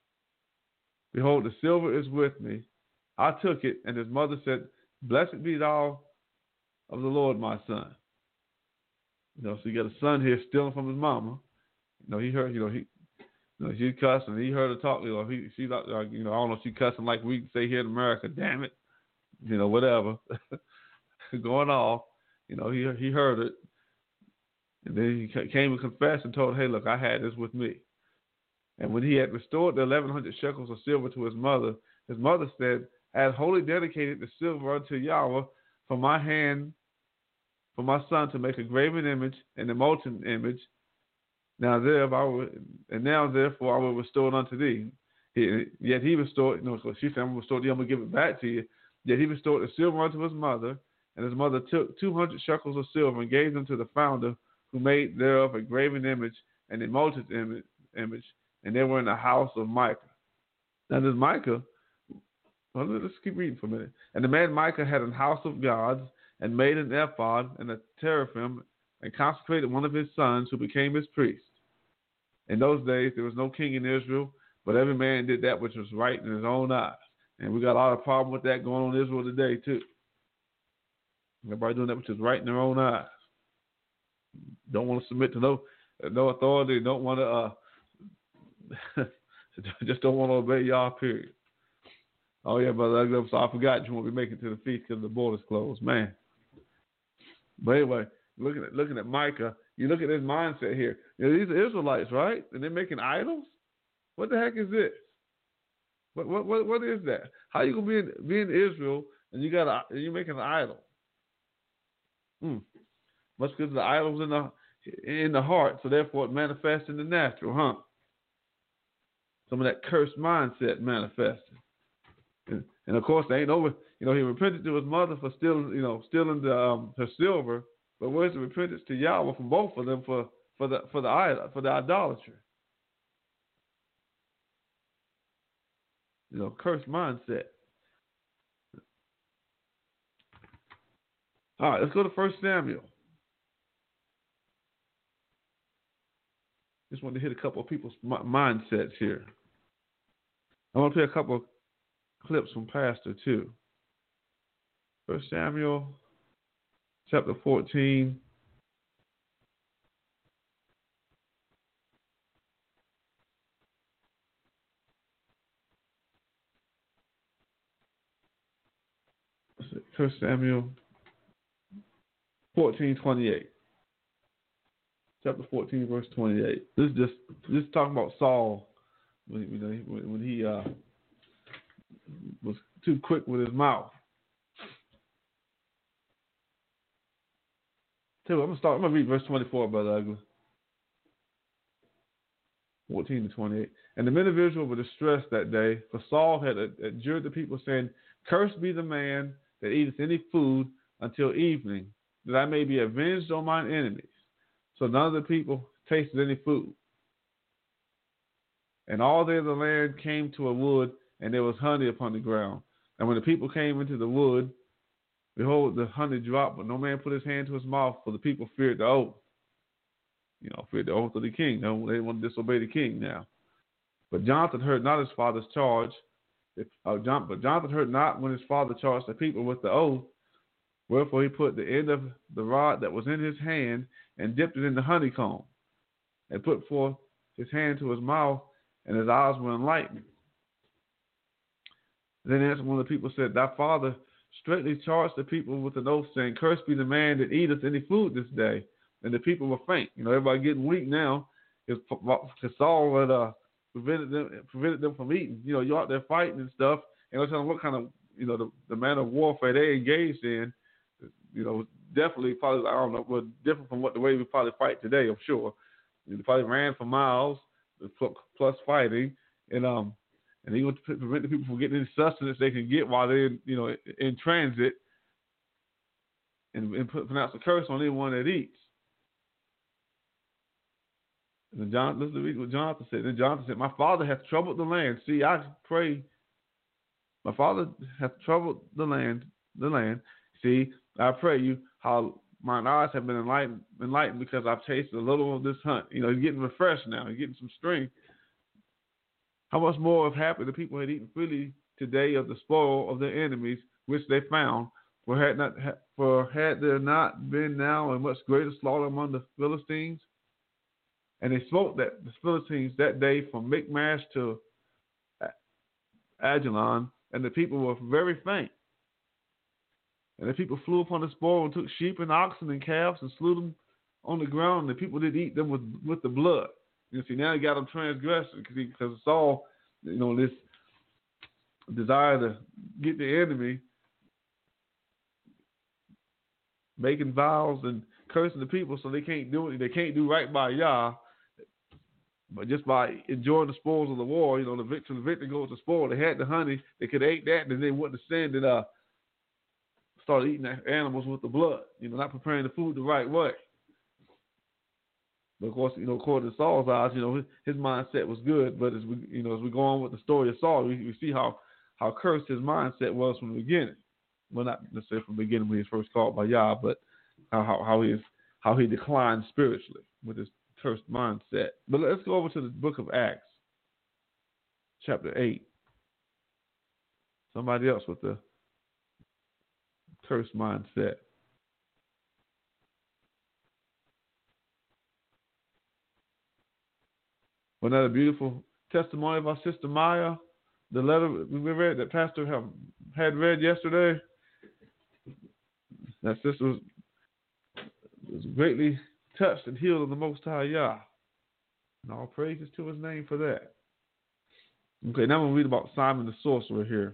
behold, the silver is with me. I took it, and his mother said, blessed be thou of the Lord, my son. You know, so you got a son here stealing from his mama. You know, he heard, you know, he, you know, she cussing, and he heard her talk. You know, he, she, like, you know, I don't know, she cussing like we say here in America. Damn it, you know, whatever, going off. You know, he he heard it, and then he came and confessed and told, hey, look, I had this with me. And when he had restored the eleven hundred shekels of silver to his mother, his mother said, I had wholly dedicated the silver unto Yahweh from my hand, for my son to make a graven image and a molten image. Now therefore, I will, and now therefore I will restore it unto thee. He, yet he restored, you know, so she said, I'm going to restore it to you, I'm going to give it back to you. Yet he restored the silver unto his mother, and his mother took two hundred shekels of silver and gave them to the founder, who made thereof a graven image and a molten image, image, and they were in the house of Micah. Now this Micah, well, let's keep reading for a minute. And the man Micah had an house of gods, and made an ephod and a teraphim, and consecrated one of his sons, who became his priest. In those days there was no king in Israel, but every man did that which was right in his own eyes. And we got a lot of problem with that going on in Israel today too. Everybody doing that which is right in their own eyes. Don't want to submit to no no authority. Don't want to uh, just don't want to obey y'all. Period. Oh yeah, brother. So I forgot you won't be making it to the feast because the border's closed, man. But anyway, looking at looking at Micah, you look at his mindset here. You know, these are Israelites, right? And they're making idols. What the heck is this? What what what, what is that? How you gonna be in be in Israel and you got a, you're making an idol? Hmm. Must because the idol's in the in the heart, so therefore it manifests in the natural, huh? some of that cursed mindset manifested. And, and of course, they ain't over. You know, he repented to his mother for stealing, you know, stealing the, um, her silver. But where's the repentance to Yahweh from both of them for, for the for the idol, for the idolatry? You know, cursed mindset. All right, let's go to First Samuel. Just wanted to hit a couple of people's mindsets here. I want to play a couple of clips from Pastor too. First Samuel, chapter fourteen. First Samuel fourteen twenty-eight. Chapter fourteen, verse twenty-eight. This is just this is talking about Saul when, when, when he uh, was too quick with his mouth. Tell you what, I'm gonna start. I'm gonna read verse twenty-four, Brother Ugly. fourteen to twenty-eight. And the men of Israel were distressed that day, for Saul had adjured the people, saying, "Cursed be the man that eateth any food until evening, that I may be avenged on mine enemies." So none of the people tasted any food. And all day the land came to a wood, and there was honey upon the ground. And when the people came into the wood, behold, the honey dropped, but no man put his hand to his mouth, for the people feared the oath. You know, feared the oath of the king. No, they didn't want to disobey the king now. But Jonathan heard not his father's charge. Uh, John, but Jonathan heard not when his father charged the people with the oath. Wherefore he put the end of the rod that was in his hand and dipped it in the honeycomb, and put forth his hand to his mouth, and his eyes were enlightened. Then answered one of the people, said, "Thy father straightly charged the people with an oath, saying, Cursed be the man that eateth any food this day." And the people were faint. You know, everybody getting weak now. Because Saul had uh, prevented them prevented them from eating. You know, you're out there fighting and stuff, and they're telling them what kind of, you know, the, the manner of warfare they engaged in. You know, definitely probably, I don't know, but different from what the way we probably fight today, I'm sure. They probably ran for miles, plus fighting, and um, and he would prevent the people from getting any sustenance they can get while they're, you know, in transit, and, and pronounce a curse on anyone that eats. And then John, listen to read what Jonathan said. Then Jonathan said, "My father hath troubled the land. See, I pray. My father hath troubled the land, the land. See, I pray you how mine eyes have been enlightened, enlightened because I've tasted a little of this hunt." You know, he's getting refreshed now. He's getting some strength. How much more have happened? The people had eaten freely today of the spoil of their enemies, which they found. For had not, for had there not been now a much greater slaughter among the Philistines? And they smote that the Philistines that day from Michmash to Ajalon, and the people were very faint. And the people flew upon the spoil and took sheep and oxen and calves and slew them on the ground. And the people did eat them with with the blood. You see, now he got them transgressing because Saul, you know, this desire to get the enemy, making vows and cursing the people so they can't do it. They can't do right by Yah. But just by enjoying the spoils of the war, you know, the victor, the victor goes to spoil. They had the honey. They could have ate that, and then they wouldn't have sinned and uh, started eating the animals with the blood. You know, not preparing the food the right way. But of course, you know, according to Saul's eyes, you know, his, his mindset was good. But as we, you know, as we go on with the story of Saul, we, we see how how cursed his mindset was from the beginning. Well, not necessarily from the beginning when he was first called by Yah, but how how, how he is, how he declined spiritually with his cursed mindset. But let's go over to the book of Acts, chapter eight. Somebody else with the cursed mindset. Wasn't that a beautiful testimony of our sister Maya? The letter we read that Pastor have, had read yesterday. That sister was, was greatly touched and healed of the Most High Yah. And all praises to his name for that. Okay, now we'll read about Simon the sorcerer here.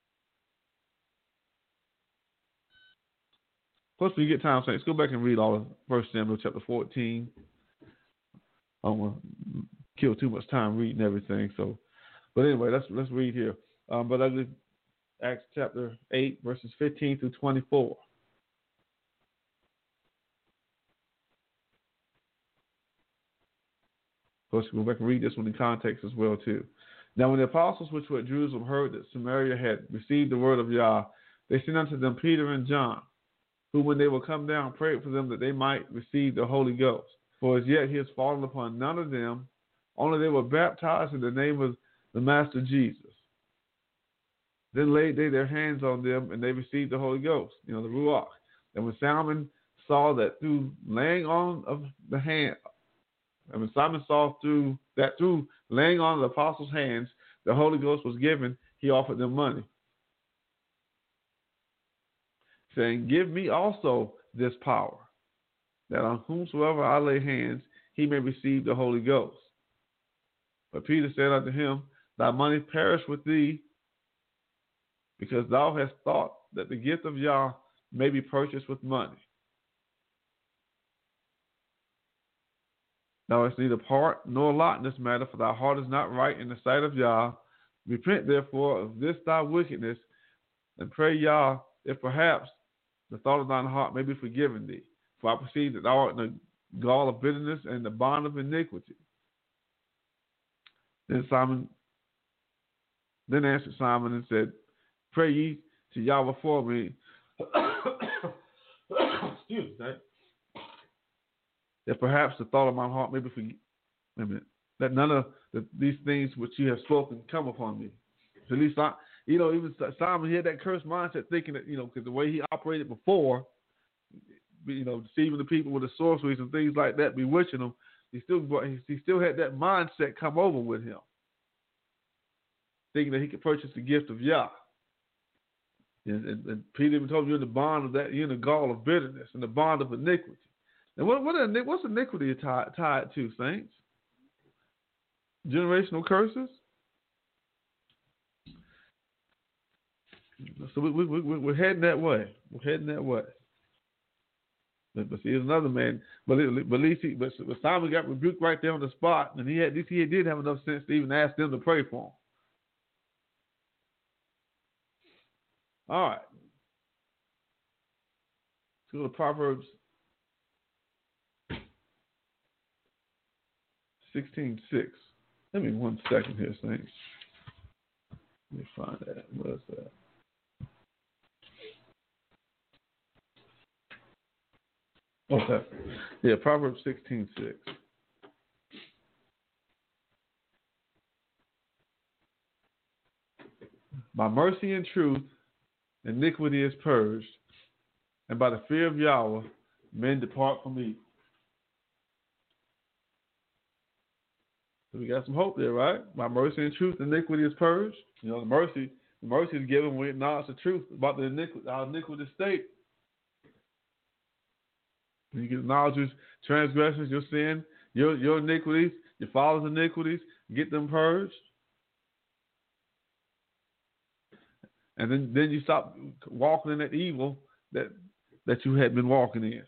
Plus, we get time, so let's go back and read all of First Samuel chapter fourteen. I don't want to kill too much time reading everything, so But anyway, let's let's read here. Um, but I just Acts chapter eight, verses fifteen through twenty-four. Of course, we'll go back and read this one in context as well too. Now, when the apostles which were at Jerusalem heard that Samaria had received the word of Yah, they sent unto them Peter and John, who, when they were come down, prayed for them that they might receive the Holy Ghost. For as yet he has fallen upon none of them, only they were baptized in the name of the Master Jesus. Then laid they their hands on them, and they received the Holy Ghost, you know, the Ruach. And when Simon saw that through laying on of the hand, and when Simon saw through that through laying on the apostles' hands, the Holy Ghost was given, he offered them money, saying, Give me also this power, that on whomsoever I lay hands, he may receive the Holy Ghost. But Peter said unto him, Thy money perish with thee, because thou hast thought that the gift of Yah may be purchased with money. Thou hast neither part nor lot in this matter, for thy heart is not right in the sight of Yah. Repent therefore of this thy wickedness, and pray Yah, if perhaps the thought of thine heart may be forgiven thee. For I perceive that thou art in the gall of bitterness and the bond of iniquity. Then Simon, then answered Simon and said, Pray ye to Yahweh for me. Excuse me. That perhaps the thought of my heart may be forgiven. That none of the, these things which you have spoken come upon me. So at least I, you know, even Simon, he had that cursed mindset, thinking that, you know, because the way he operated before, you know, deceiving the people with the sorceries and things like that, bewitching them, he still he still had that mindset come over with him, thinking that he could purchase the gift of Yah. And, and, and Peter even told you, you're in the bond of that, you're in the gall of bitterness and the bond of iniquity. And what, what are, what's iniquity tied, tied to, saints? Generational curses? So we, we, we, we're heading that way. We're heading that way. But, but see, here's another man. But, but at least he, but, but Simon got rebuked right there on the spot, and he had, at least he did have enough sense to even ask them to pray for him. All right. Let's go to Proverbs sixteen six. Let me one second here, saints. Let me find that. Where's that? Okay. Yeah, Proverbs sixteen six. By mercy and truth, iniquity is purged, and by the fear of Yahweh, men depart from evil. So we got some hope there, right? By mercy and truth, iniquity is purged. You know, the mercy, the mercy is given when we acknowledge the truth about the iniquity, our iniquitous state. When you acknowledge your transgressions, your sin, your your iniquities, your father's iniquities, get them purged. And then, then you stop walking in that evil that that you had been walking in,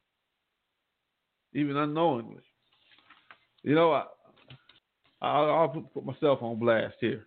even unknowingly. You know, I, I'll, I'll put, put myself on blast here.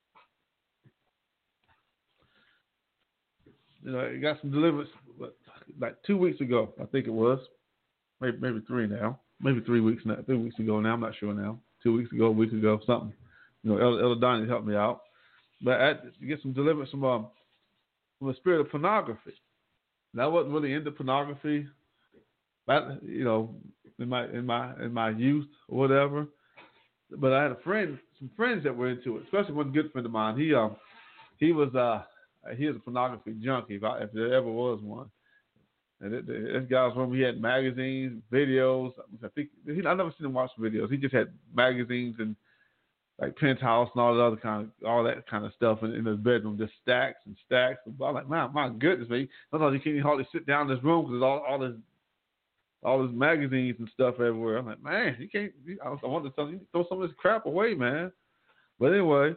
You know, I got some deliverance like two weeks ago, I think it was, maybe maybe three now, maybe three weeks now, three weeks ago now. I'm not sure now. Two weeks ago, a week ago, something. You know, Elder, Elder Donnie helped me out. But I had to get some deliverance from um, from the spirit of pornography. And I wasn't really into pornography, but, you know, in my in my in my youth or whatever. But I had a friend, some friends that were into it, especially one good friend of mine. He um he was uh he was a pornography junkie, if, I, if there ever was one. And it, it, this guy's room, he had magazines, videos. I think he, I never seen him watch videos. He just had magazines and like Penthouse and all the other kind of all that kind of stuff in, in his bedroom, just stacks and stacks. And I'm like, man, my goodness, man! Sometimes you can't even hardly sit down in this room because all all this all his magazines and stuff everywhere. I'm like, man, you can't. You, I, I want to tell you, throw some of this crap away, man. But anyway,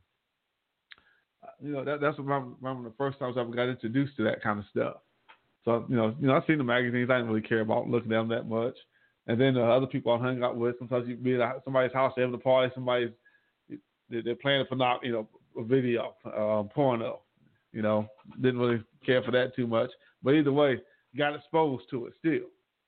you know that that's one of the first times I ever got introduced to that kind of stuff. So you know, you know, I seen the magazines. I didn't really care about looking at them that much. And then the other people I hung out with, sometimes you'd be at somebody's house, having a party, somebody's they, they're playing for not, you know, a video, uh, porno. You know, didn't really care for that too much. But either way, got exposed to it still.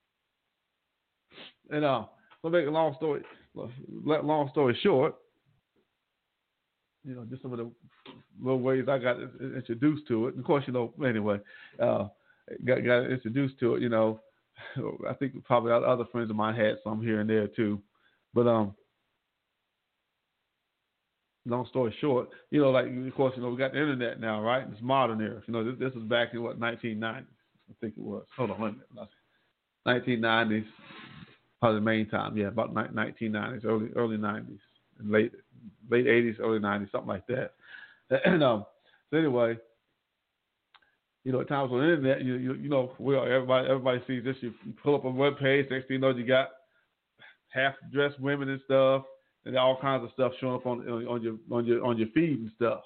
And uh, so make a long story, long story short, you know, just some of the little ways I got introduced to it. And of course, you know, anyway, uh, got got introduced to it. You know, I think probably other friends of mine had some here and there too. But um, long story short, you know, like of course, you know, we got the internet now, right? It's modern era. You know, this, this was back in what nineteen nineties, I think it was. Hold on, wait a minute. nineteen nineties, probably the main time. Yeah, about nineteen nineties, early early nineties, and late late eighties, early nineties, something like that. And um, so anyway, you know, at times on the internet, you you, you know, well, everybody everybody sees this. You pull up a web page, next thing you know, you got half dressed women and stuff, and all kinds of stuff showing up on on your on your on your feed and stuff.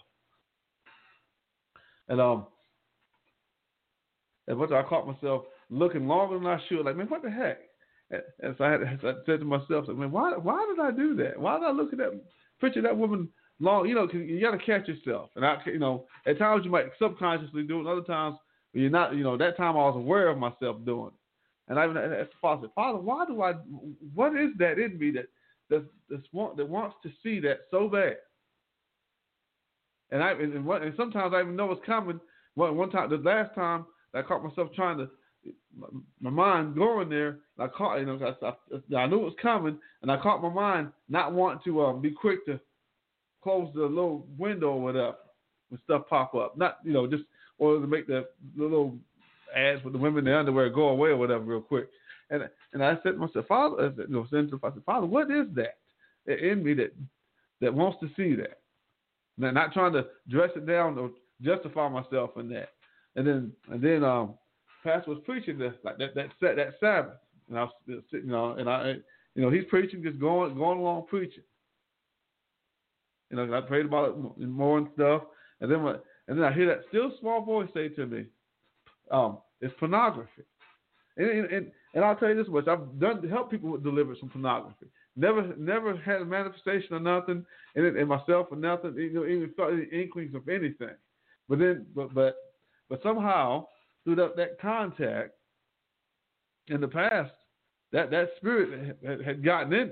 And um, and once I caught myself looking longer than I should, like, man, what the heck? And, and so I, had, so I said to myself, like, man, why why did I do that? Why did I look at that picture of that woman long? You know, 'cause you got to catch yourself. And I, you know, at times you might subconsciously do it, and other times you're not. You know, that time I was aware of myself doing it. And I even asked the Father, Father, why do I? What is that in me that that that, want, that wants to see that so bad? And I and, and, and sometimes I even know it's coming. One, one time, the last time I caught myself trying to, my, my mind going there. I caught, you know, I, I, I knew it was coming, and I caught my mind not wanting to um, be quick to close the little window or whatever when stuff pop up. Not, you know, just or to make the, the little ads with the women in their underwear go away or whatever real quick. And and I said to myself, Father, I said, you know, I said, Father, what is that in me that that wants to see that? Now, not trying to dress it down or justify myself in that. And then and then um, Pastor was preaching the, like that that that Sabbath, and I was sitting, you know, and I, you know, he's preaching, just going going along preaching. You know, I prayed about it more and stuff, and then when, and then I hear that still small voice say to me, um, "It's pornography." And, and and I'll tell you this much: I've done to help people with deliverance from pornography. Never never had a manifestation or nothing, in it, in myself or nothing. You know, even felt any inklings of anything. But then, but but but somehow through that, that contact in the past, that that spirit had, had gotten in me.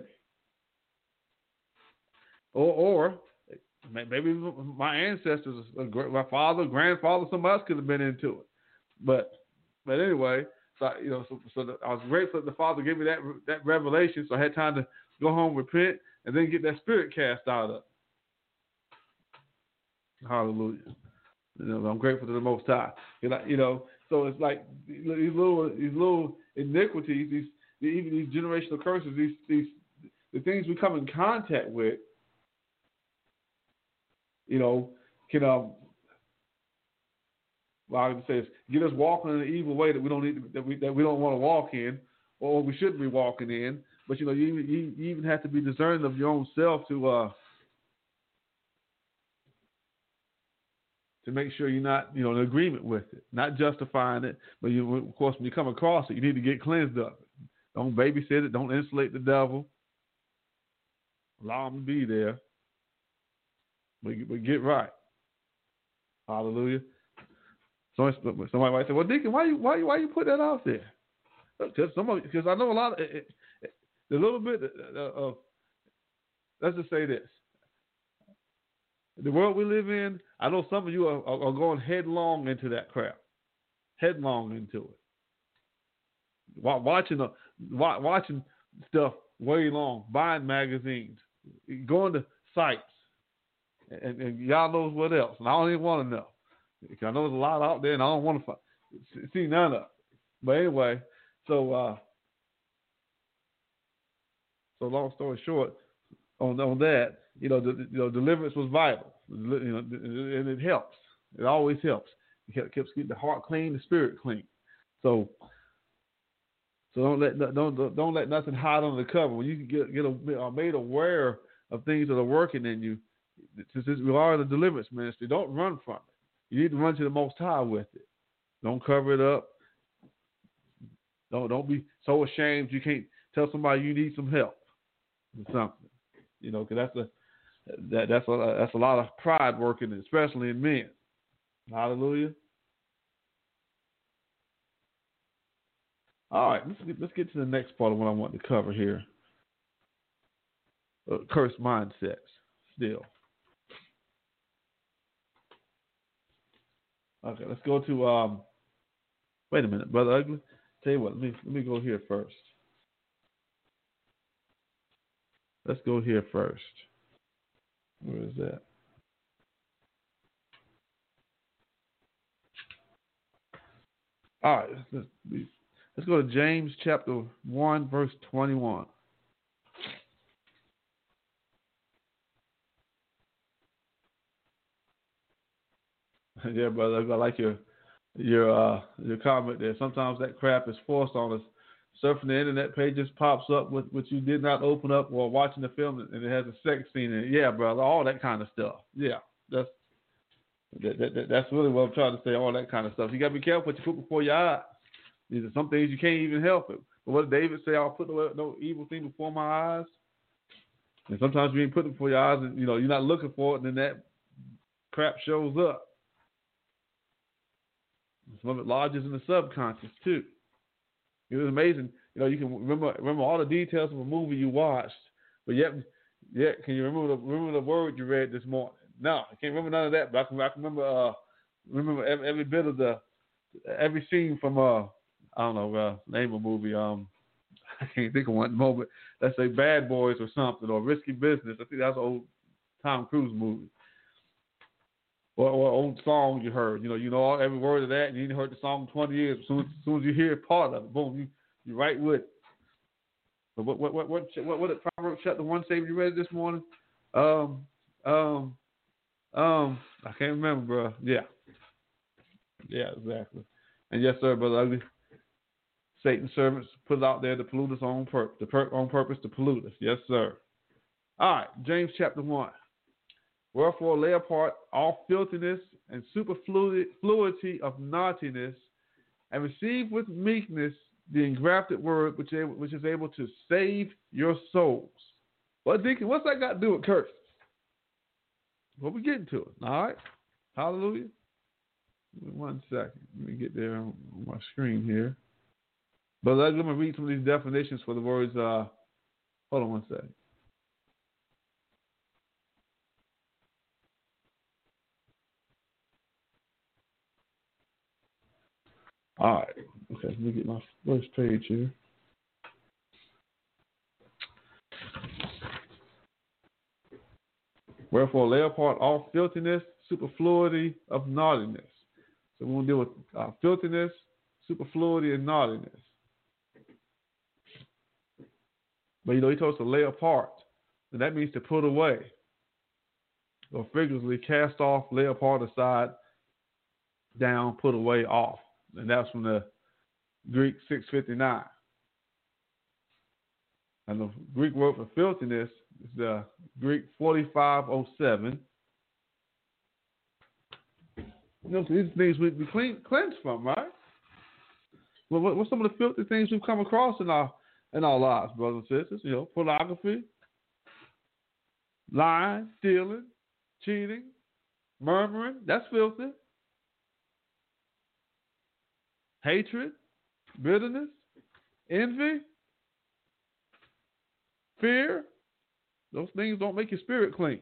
Or or maybe my ancestors, my father, grandfather, somebody else could have been into it. But but anyway. So you know, so, so the, I was grateful that the Father gave me that that revelation. So I had time to go home, repent, and then get that spirit cast out of. Hallelujah. You know, I'm grateful to the Most High. You know, you know, so it's like these little these little iniquities, these even these generational curses, these these the things we come in contact with. You know, can um. Well, I would say is get us walking in an evil way that we don't need to, that we that we don't want to walk in, or we shouldn't be walking in. But you know, you, you, you even have to be discerning of your own self to uh, to make sure you're not, you know, in agreement with it, not justifying it. But you, of course, when you come across it, you need to get cleansed of it. Don't babysit it. Don't insulate the devil. Allow him to be there. But, but get right. Hallelujah. So somebody might say, "Well, Deacon, why you why you why you put that out there?" Because some of because I know a lot of it, it, a little bit of. Let's just say this: the world we live in, I know some of you are, are, are going headlong into that crap, headlong into it, watching the watching stuff way long, buying magazines, going to sites, and, and y'all knows what else, and I don't even want to know. I know there's a lot out there, and I don't want to see none of it. But anyway, so uh, so long story short, on on that, you know, the, you know, deliverance was vital, you know, and it helps. It always helps. It keeps getting the heart clean, the spirit clean. So, so don't let don't don't let nothing hide under the cover. When you get get a, made aware of things that are working in you, since we are in the deliverance ministry, don't run from it. You need to run to the Most High with it. Don't cover it up. Don't don't be so ashamed you can't tell somebody you need some help or something. You know, because that's a That that's a that's a lot of pride working, especially in men. Hallelujah. All right, let's get, let's get to the next part of what I want to cover here. Uh, cursed mindsets. Still. Okay, let's go to. Um, wait a minute, Brother Ugly. Tell you what, let me let me go here first. Let's go here first. Where is that? All right, let's, let's, let's go to James chapter one, verse twenty-one. Yeah, brother, I like your your uh, your comment there. Sometimes that crap is forced on us. Surfing the internet page just pops up with what you did not open up while watching the film, and it has a sex scene in it. Yeah, brother, all that kind of stuff. Yeah, that's that, that, that's really what I'm trying to say. All that kind of stuff. You got to be careful what you put before your eyes. These are some things you can't even help it. But what did David say? I'll put no, no evil thing before my eyes. And sometimes you ain't put it before your eyes, and you know you're not looking for it, and then that crap shows up. Some of it lodges in the subconscious too. It was amazing. You know, you can remember remember all the details of a movie you watched, but yet, yet can you remember the remember the word you read this morning? No, I can't remember none of that. But I can, I can remember uh, remember every, every bit of the every scene from uh, I don't know uh, name of a movie. Um, I can't think of one moment. Let's say Bad Boys or something, or Risky Business. I think that's an old Tom Cruise movie. Or, or old song you heard, you know, you know every word of that, and you heard the song twenty years. As soon as, as soon as you hear part of it, boom, you you right with it. But what what what what what, what did Proverbs chapter one say when you read it this morning? Um um um I can't remember, bro. Yeah, yeah, exactly. And yes, sir, brother Ugly. Satan's servants put it out there to pollute us on purpose, to per- on purpose to pollute us. Yes, sir. All right, James chapter one. Wherefore lay apart all filthiness and superfluity of naughtiness, and receive with meekness the engrafted word which, which is able to save your souls. Well, Deacon, what's that got to do with curses? Well, we're getting to it. All right. Hallelujah. One second. Let me get there on my screen here. But let me read some of these definitions for the words. Uh, hold on one second. All right. Okay, let me get my first page here. Wherefore, lay apart all filthiness, superfluity of naughtiness. So we're going to deal with uh, filthiness, superfluity, and naughtiness. But, you know, he told us to lay apart. And that means to put away. Or figuratively cast off, lay apart, aside, down, put away, off. And that's from the Greek six fifty-nine. And the Greek word for filthiness is the Greek forty-five oh seven. You know, so these things we, we clean, cleanse from, right? Well, what, what's some of the filthy things we've come across in our in our lives, brothers and sisters? You know, pornography, lying, stealing, cheating, murmuring. That's filthy. Hatred, bitterness, envy, fear. Those things don't make your spirit clean.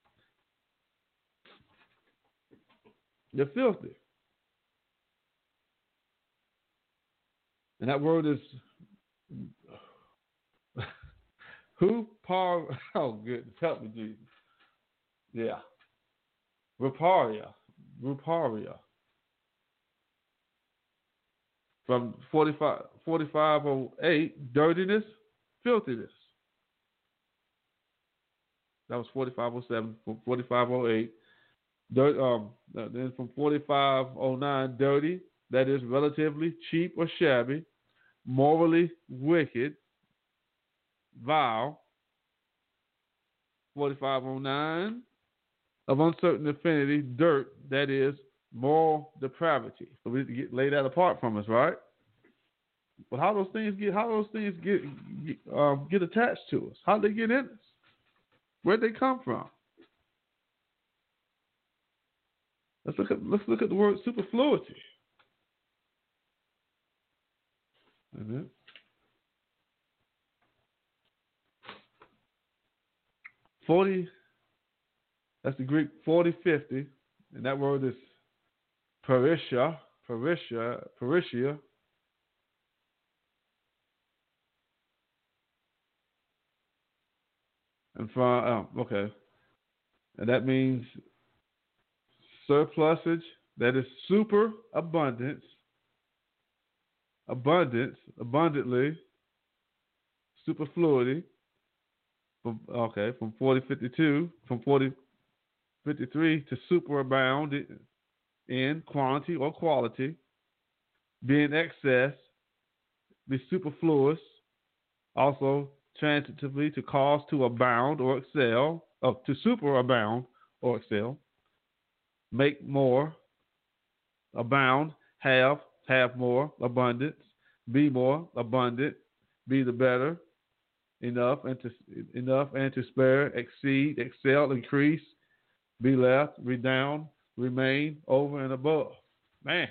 They're filthy. And that word is who par oh goodness, help me, Jesus. Yeah. Ruparia. Ruparia. From forty-five oh eight, dirtiness, filthiness. That was forty-five oh seven. From forty-five oh eight, dirt, um, then from forty-five oh nine, dirty, that is relatively cheap or shabby, morally wicked, vile. forty-five oh nine, of uncertain affinity, dirt, that is moral depravity. So we get lay that apart from us, right? But how those things get how those things get get, um, get attached to us? How they get in us? Where'd they come from? Let's look at let's look at the word superfluity. Mm-hmm. Forty. That's the Greek forty fifty, and that word is parisha, parisha, parisha. And from oh, okay, and that means surplusage. That is super abundance, abundance, abundantly, superfluity. From okay, from forty fifty-two, from forty fifty-three to superabound in quantity or quality, be in excess, be superfluous, also transitively to cause to abound or excel, uh, to superabound or excel, make more, abound, have, have more, abundance, be more, abundant, be the better, enough and to enough and to spare, exceed, excel, increase, be left, redound, remain, over and above. Man.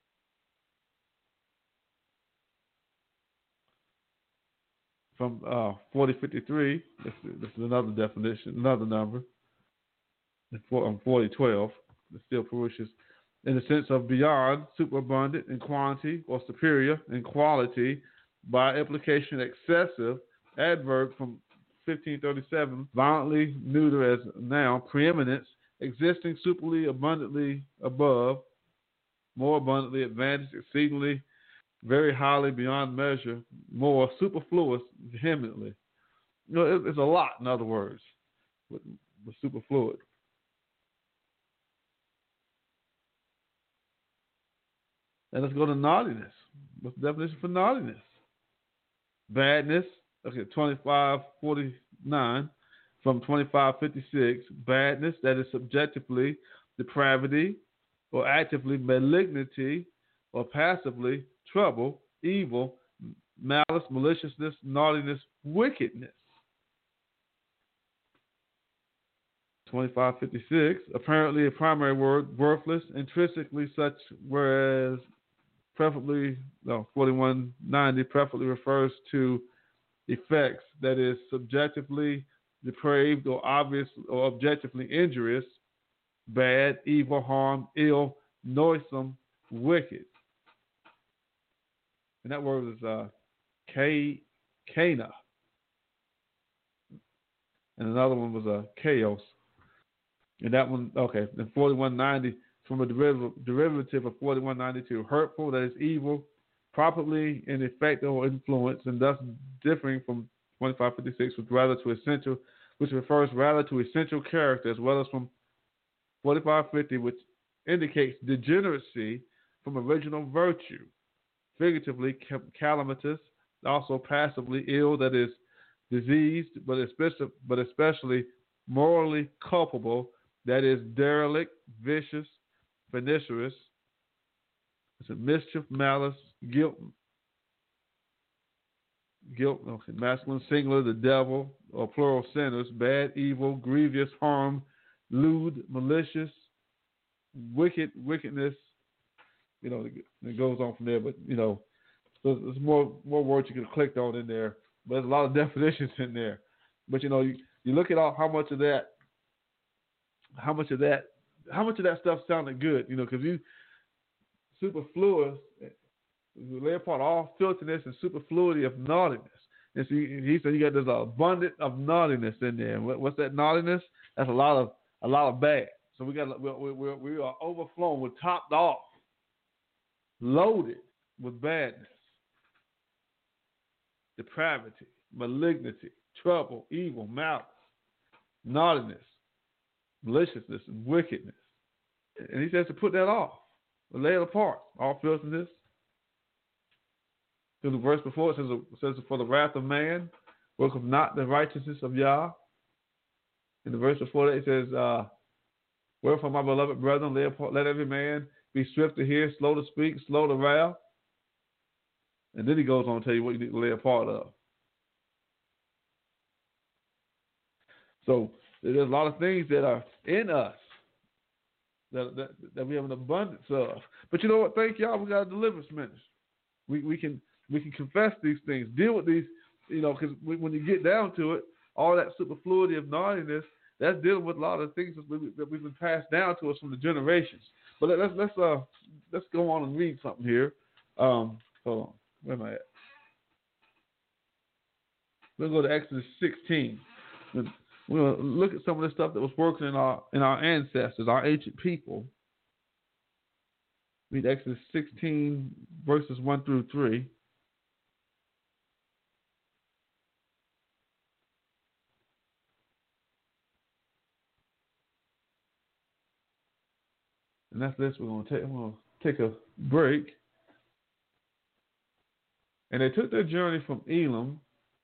From uh, forty fifty-three, this, this is another definition, another number. On forty twelve, it's still ferocious in the sense of beyond, superabundant in quantity, or superior in quality, by implication excessive, adverb from fifteen thirty-seven, violently neuter as noun, preeminence, existing superly, abundantly above, more abundantly, advantage, exceedingly, very highly, beyond measure, more, superfluous, vehemently. You know, it, it's a lot, in other words, with, with superfluid. And let's go to naughtiness. What's the definition for naughtiness? Badness, okay, twenty-five forty-nine from twenty-five fifty-six, badness, that is subjectively depravity, or actively malignity, or passively trouble, evil, malice, maliciousness, naughtiness, wickedness. twenty-five fifty-six, apparently a primary word, worthless, intrinsically such, whereas preferably, no, forty-one ninety preferably refers to effects, that is subjectively depraved or obvious or objectively injurious, bad, evil, harm, ill, noisome, wicked. And that word is uh, K, Kana. And another one was uh, chaos. And that one, okay, then forty-one ninety from a derivative, derivative of forty-one ninety-two, hurtful, that is evil, properly in effect or influence, and thus differing from twenty-five fifty-six, which rather to essential, which refers rather to essential character, as well as from forty-five fifty, which indicates degeneracy from original virtue, figuratively calamitous, also passively ill, that is diseased, but especially, but especially morally culpable, that is derelict, vicious, pernicious, it's a mischief, malice, guilt, guilt, okay, masculine singular, the devil, or plural sinners, bad, evil, grievous, harm, lewd, malicious, wicked, wickedness. You know, it goes on from there, but you know, there's, there's more more words you could have clicked on in there, but there's a lot of definitions in there. But you know, you, you look at all how much of that, how much of that, how much of that stuff sounded good, you know, because you superfluous, you lay apart all filthiness and superfluity of naughtiness. And so you, he said you got this abundance of naughtiness in there. And what, what's that naughtiness? That's a lot of a lot of bad. So we got we we we are overflowing, we're topped off, loaded with badness, depravity, malignity, trouble, evil, malice, naughtiness, maliciousness, and wickedness. And he says to put that off, lay it apart, all filthiness. In the verse before it says, it says, for the wrath of man worketh not the righteousness of Yah. In the verse before that it says, uh, wherefore my beloved brethren, lay apart, let every man be swift to hear, slow to speak, slow to wrath. And then he goes on to tell you what you need to lay apart of. So there's a lot of things that are in us that, that that we have an abundance of. But you know what? Thank y'all. We got a deliverance ministry. We we can we can confess these things, deal with these, you know, because when you get down to it, all that superfluity of naughtiness, that's dealing with a lot of things that, we, that we've been passed down to us from the generations. But let, let's let's uh let's go on and read something here. Um, hold on, where am I at? We'll go to Exodus sixteen. We'll look at some of the stuff that was working in our in our ancestors, our ancient people. Read Exodus sixteen, verses one through three. And after this, we're going to take, we're going to take a break. And they took their journey from Elim,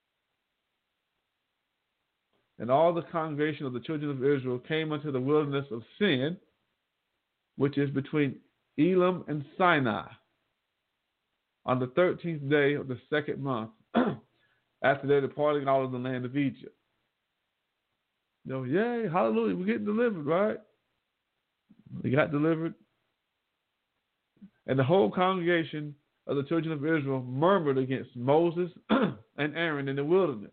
and all the congregation of the children of Israel came unto the wilderness of Sin, which is between Elim and Sinai, on the thirteenth day of the second month, after their departing out of the land of Egypt. You know, yay, hallelujah, we're getting delivered, right? They got delivered. And the whole congregation of the children of Israel murmured against Moses and Aaron in the wilderness.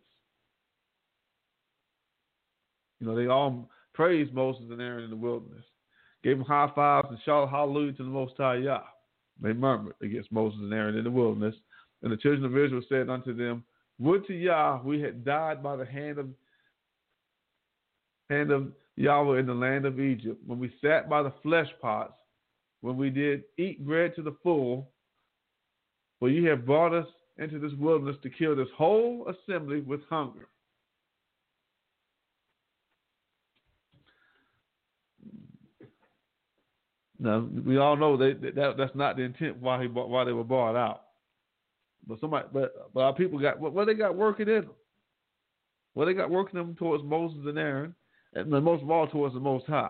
You know, they all praised Moses and Aaron in the wilderness. Gave them high fives and shouted hallelujah to the Most High Yah. They murmured against Moses and Aaron in the wilderness. And the children of Israel said unto them, would to Yah we had died by the hand of hand of Yahweh in the land of Egypt, when we sat by the flesh pots, when we did eat bread to the full, for you have brought us into this wilderness to kill this whole assembly with hunger. Now, we all know they, that that's not the intent why he why they were brought out. But somebody, but but our people got what, what they got working in them. What they got working them towards Moses and Aaron, and most of all towards the Most High.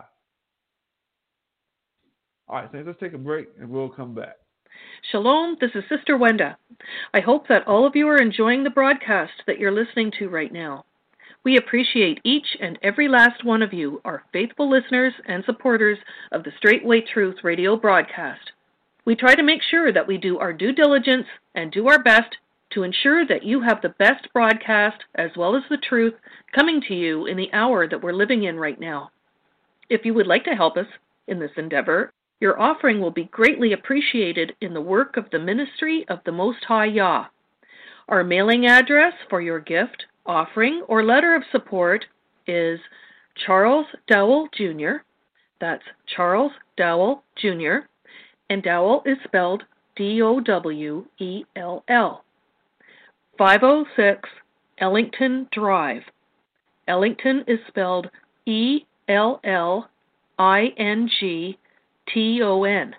All right, Saints, let's take a break and we'll come back. Shalom, this is Sister Wenda. I hope that all of you are enjoying the broadcast that you're listening to right now. We appreciate each and every last one of you, our faithful listeners and supporters of the Straightway Truth radio broadcast. We try to make sure that we do our due diligence and do our best to ensure that you have the best broadcast as well as the truth coming to you in the hour that we're living in right now. If you would like to help us in this endeavor, your offering will be greatly appreciated in the work of the ministry of the Most High Yah. Our mailing address for your gift, offering, or letter of support is Charles Dowell Junior That's Charles Dowell Junior And Dowell is spelled D O W E L L. five oh six Ellington Drive. Ellington is spelled E L L I N G T O N.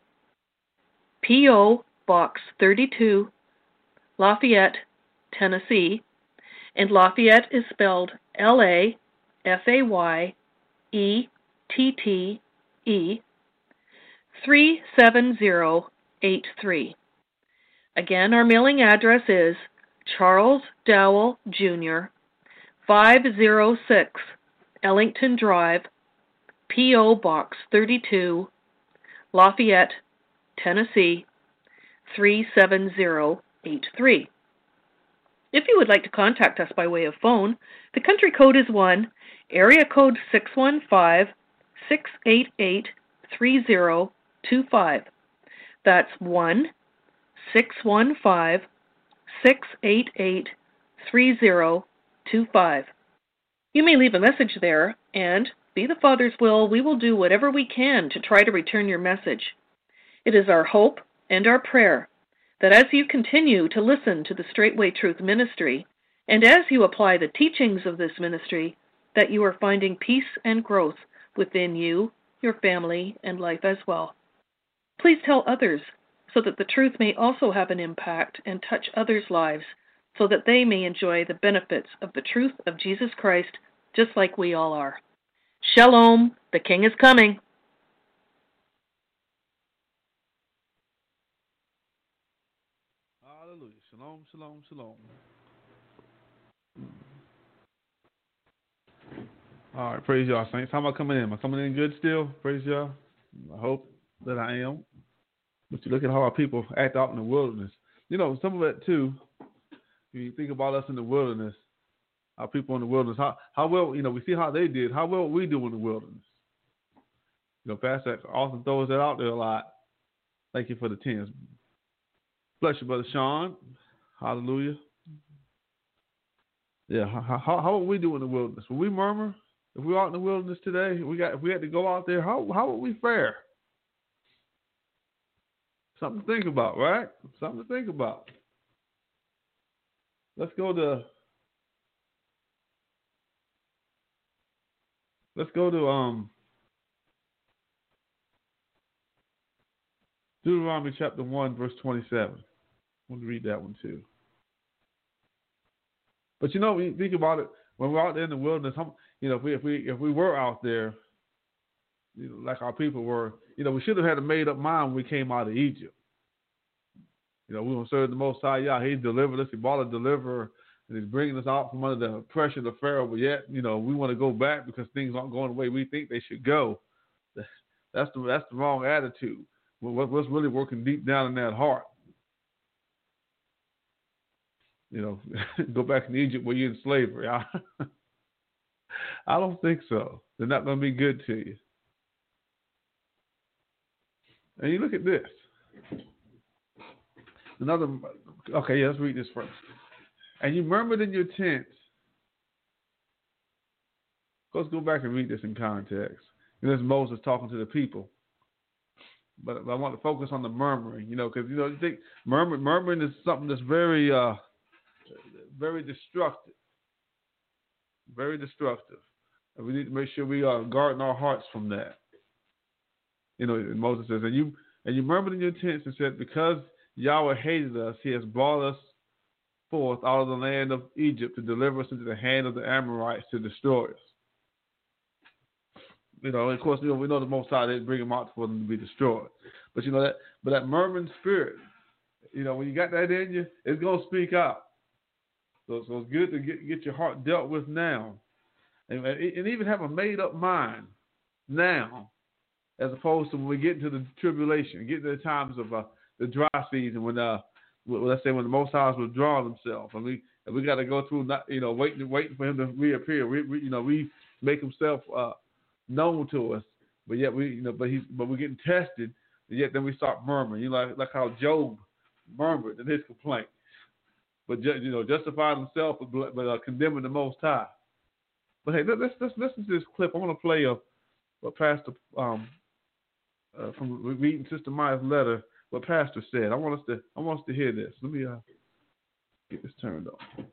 P O. Box thirty-two, Lafayette, Tennessee, and Lafayette is spelled L A F A Y E T T E, three seven zero eight three. Again, our mailing address is Charles Dowell Junior, five oh six Ellington Drive, P O. Box thirty-two, Lafayette, Tennessee, three seven zero eight three. If you would like to contact us by way of phone, the country code is one, area code six one five, six eight eight, three zero two five. That's one, six one five, six eight eight, three zero two five. You may leave a message there, and, be the Father's will, we will do whatever we can to try to return your message. It is our hope and our prayer that as you continue to listen to the Straightway Truth Ministry, and as you apply the teachings of this ministry, that you are finding peace and growth within you, your family, and life as well. Please tell others so that the truth may also have an impact and touch others' lives so that they may enjoy the benefits of the truth of Jesus Christ just like we all are. Shalom, the King is coming. Hallelujah. Shalom, shalom, shalom. All right, praise y'all, Saints. How am I coming in? Am I coming in good still? Praise y'all. I hope that I am. But you look at how our people act out in the wilderness. You know, some of it too. When you think about us in the wilderness, our people in the wilderness, how how well, you know, we see how they did. How well we do in the wilderness. You know, Pastor often throws that out there a lot. Thank you for the tens. Bless you, Brother Sean. Hallelujah. Yeah, how how how would we do in the wilderness? Would we murmur? If we were out in the wilderness today, we got if we had to go out there, how how would we fare? Something to think about, right? Something to think about. Let's go to let's go to um Deuteronomy chapter one, verse twenty-seven. I want to read that one too. But you know, when you think about it, when we're out there in the wilderness, you know, if we if we if we were out there, you know, like our people were, you know, we should have had a made up mind when we came out of Egypt. You know, we want to serve the Most High Yah. He delivered us. He brought a deliverer, and He's bringing us out from under the pressure of the Pharaoh. But yet, you know, we want to go back because things aren't going the way we think they should go. That's the that's the wrong attitude. What's really working deep down in that heart? You know, go back in Egypt where you're in slavery. I, I don't think so. They're not going to be good to you. And you look at this. Another, okay, yeah, let's read this first. And you murmured in your tents. Let's go back and read this in context. And this is Moses talking to the people. But I want to focus on the murmuring, you know, because, you know, you think murmur, murmuring is something that's very, uh, very destructive. Very destructive. And we need to make sure we are guarding our hearts from that. You know, Moses says, and you and you murmured in your tents and said, because Yahweh hated us, He has brought us forth out of the land of Egypt to deliver us into the hand of the Amorites to destroy us. You know, and of course, you know, we know the Most High didn't bring them out for them to be destroyed. But you know that, but that murmuring spirit, you know, when you got that in you, it's gonna speak out. So, so it's good to get get your heart dealt with now, and, and even have a made up mind now, as opposed to when we get into the tribulation, get to the times of uh, the dry season when uh, let's say when the Most High will withdraw Himself, and we and we got to go through, not, you know, waiting waiting for Him to reappear. We, we you know we make Himself uh, known to us, but yet we you know but he's but we're getting tested, and yet then we start murmuring. You know, like, like how Job murmured in his complaint, but you know justified himself, but, but uh, condemning the Most High. But hey, let's let's listen to this clip. I want to play a what Pastor um uh, from reading Sister Maya's letter. What Pastor said. I want us to I want us to hear this. Let me uh, get this turned on.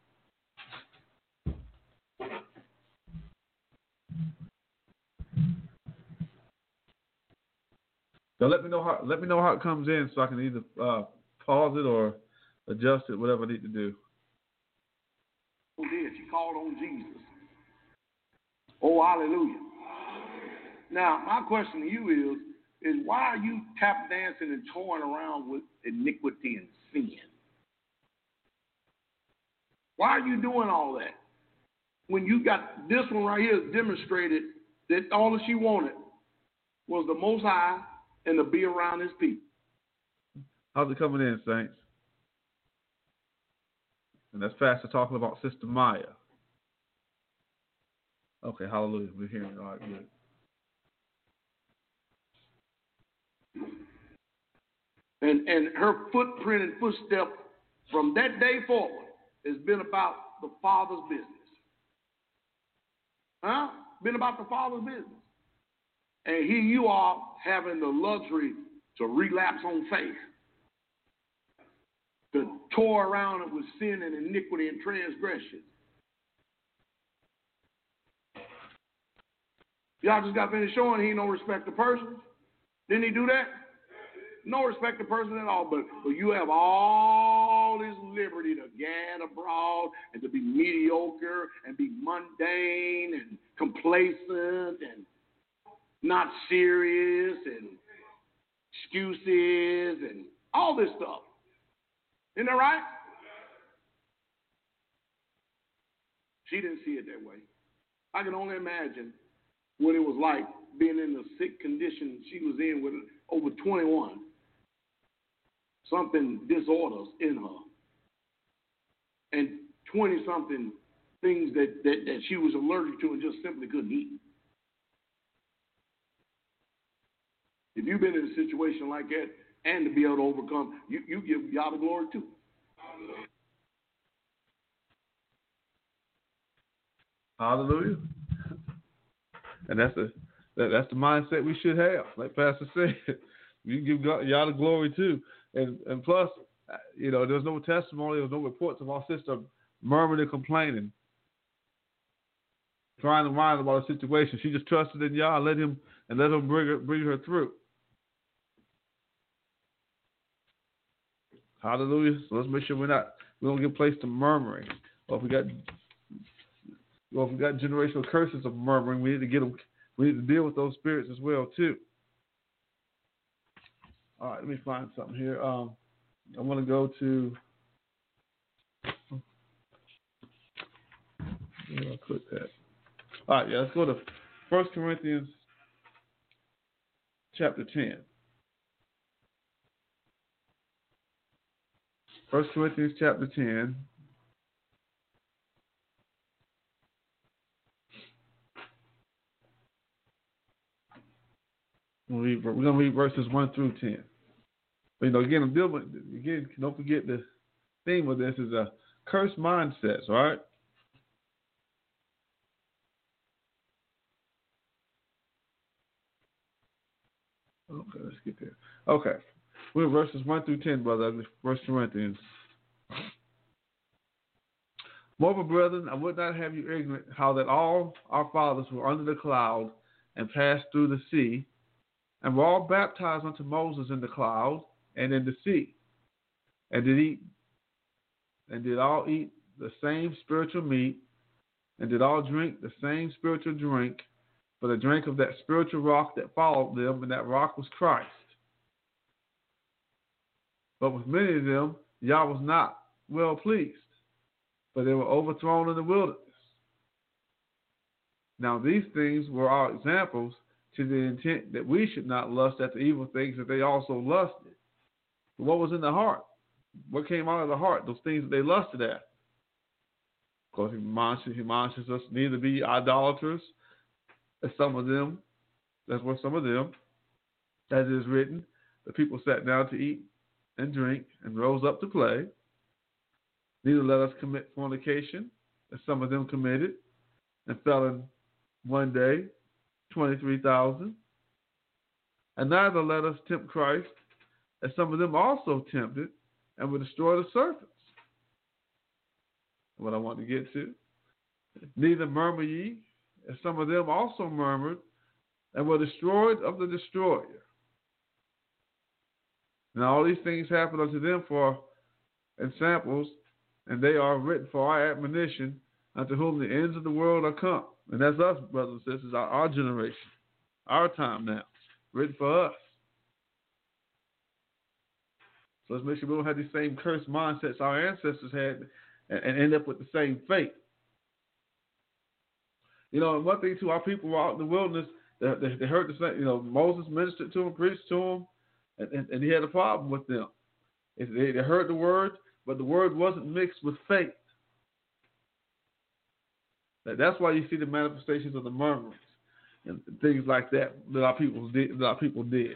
So let me know how let me know how it comes in, so I can either uh, pause it or adjust it, whatever I need to do. Who did? She called on Jesus. Oh, hallelujah! Now my question to you is. is why are you tap dancing and toying around with iniquity and sin? Why are you doing all that? When you got this one right here demonstrated that all that she wanted was the Most High and to be around His people. How's it coming in, saints? And that's Pastor talking about Sister Maya. Okay, hallelujah. We're hearing it. All right, good. And and her footprint and footstep from that day forward has been about the Father's business. Huh? Been about the Father's business. And here you are having the luxury to relapse on faith, to toy around it with sin and iniquity and transgression. Y'all just got finished showing he no respect to persons. Didn't he do that? No respect to person at all, but, but you have all this liberty to gad abroad and to be mediocre and be mundane and complacent and not serious and excuses and all this stuff. Isn't that right? She didn't see it that way. I can only imagine what it was like being in the sick condition she was in with over twenty-one, something disorders in her, and twenty-something things that, that, that she was allergic to and just simply couldn't eat. If you've been in a situation like that and to be able to overcome, you, you give God the glory too. Hallelujah. And that's the that, that's the mindset we should have. Like Pastor said, you give God, y'all the glory too. And and plus, you know, there's no testimony, there's no reports of our sister murmuring and complaining, trying to whine about a situation. She just trusted in y'all, let him and let him bring her bring her through. Hallelujah. So let's make sure we're not we don't give place to murmuring. Or if we got Well, if we got generational curses of murmuring, we need to get them. We need to deal with those spirits as well too. All right, let me find something here. Um, I want to go to. Where did I put that? All right, yeah, let's go to First Corinthians chapter ten. First Corinthians chapter ten. We'll read, we're going to read verses one through ten. But, you know, again, I'm dealing with, again, don't forget the theme of this is a cursed mindsets, all right? Okay, let's get there. Okay. We're in verses one through ten, brother, First Corinthians. Moreover, brethren, I would not have you ignorant how that all our fathers were under the cloud and passed through the sea, and were all baptized unto Moses in the cloud and in the sea, and did eat, and did all eat the same spiritual meat, and did all drink the same spiritual drink, for the drink of that spiritual rock that followed them, and that rock was Christ. But with many of them, Yah was not well pleased, for they were overthrown in the wilderness. Now these things were our examples, to the intent that we should not lust after evil things that they also lusted. But what was in the heart? What came out of the heart? Those things that they lusted at. Of course, he admonishes, he admonishes us neither be idolaters, as some of them, that's what some of them, as it is written, the people sat down to eat and drink and rose up to play. Neither let us commit fornication, as some of them committed, and fell in one day twenty-three thousand. And neither let us tempt Christ, as some of them also tempted, and would destroy the serpents. What I want to get to. Neither murmur ye, as some of them also murmured, and were destroyed of the destroyer. Now all these things happen unto them for examples, and they are written for our admonition, unto whom the ends of the world are come. And that's us, brothers and sisters, our, our generation, our time now, written for us. So let's make sure we don't have these same cursed mindsets our ancestors had and, and end up with the same fate. You know, and one thing too, our people were out in the wilderness, they, they, they heard the same, you know, Moses ministered to them, preached to them, and, and, and he had a problem with them. They, they heard the word, but the word wasn't mixed with faith. That's why you see the manifestations of the murmurings and things like that that our people did. That our people did.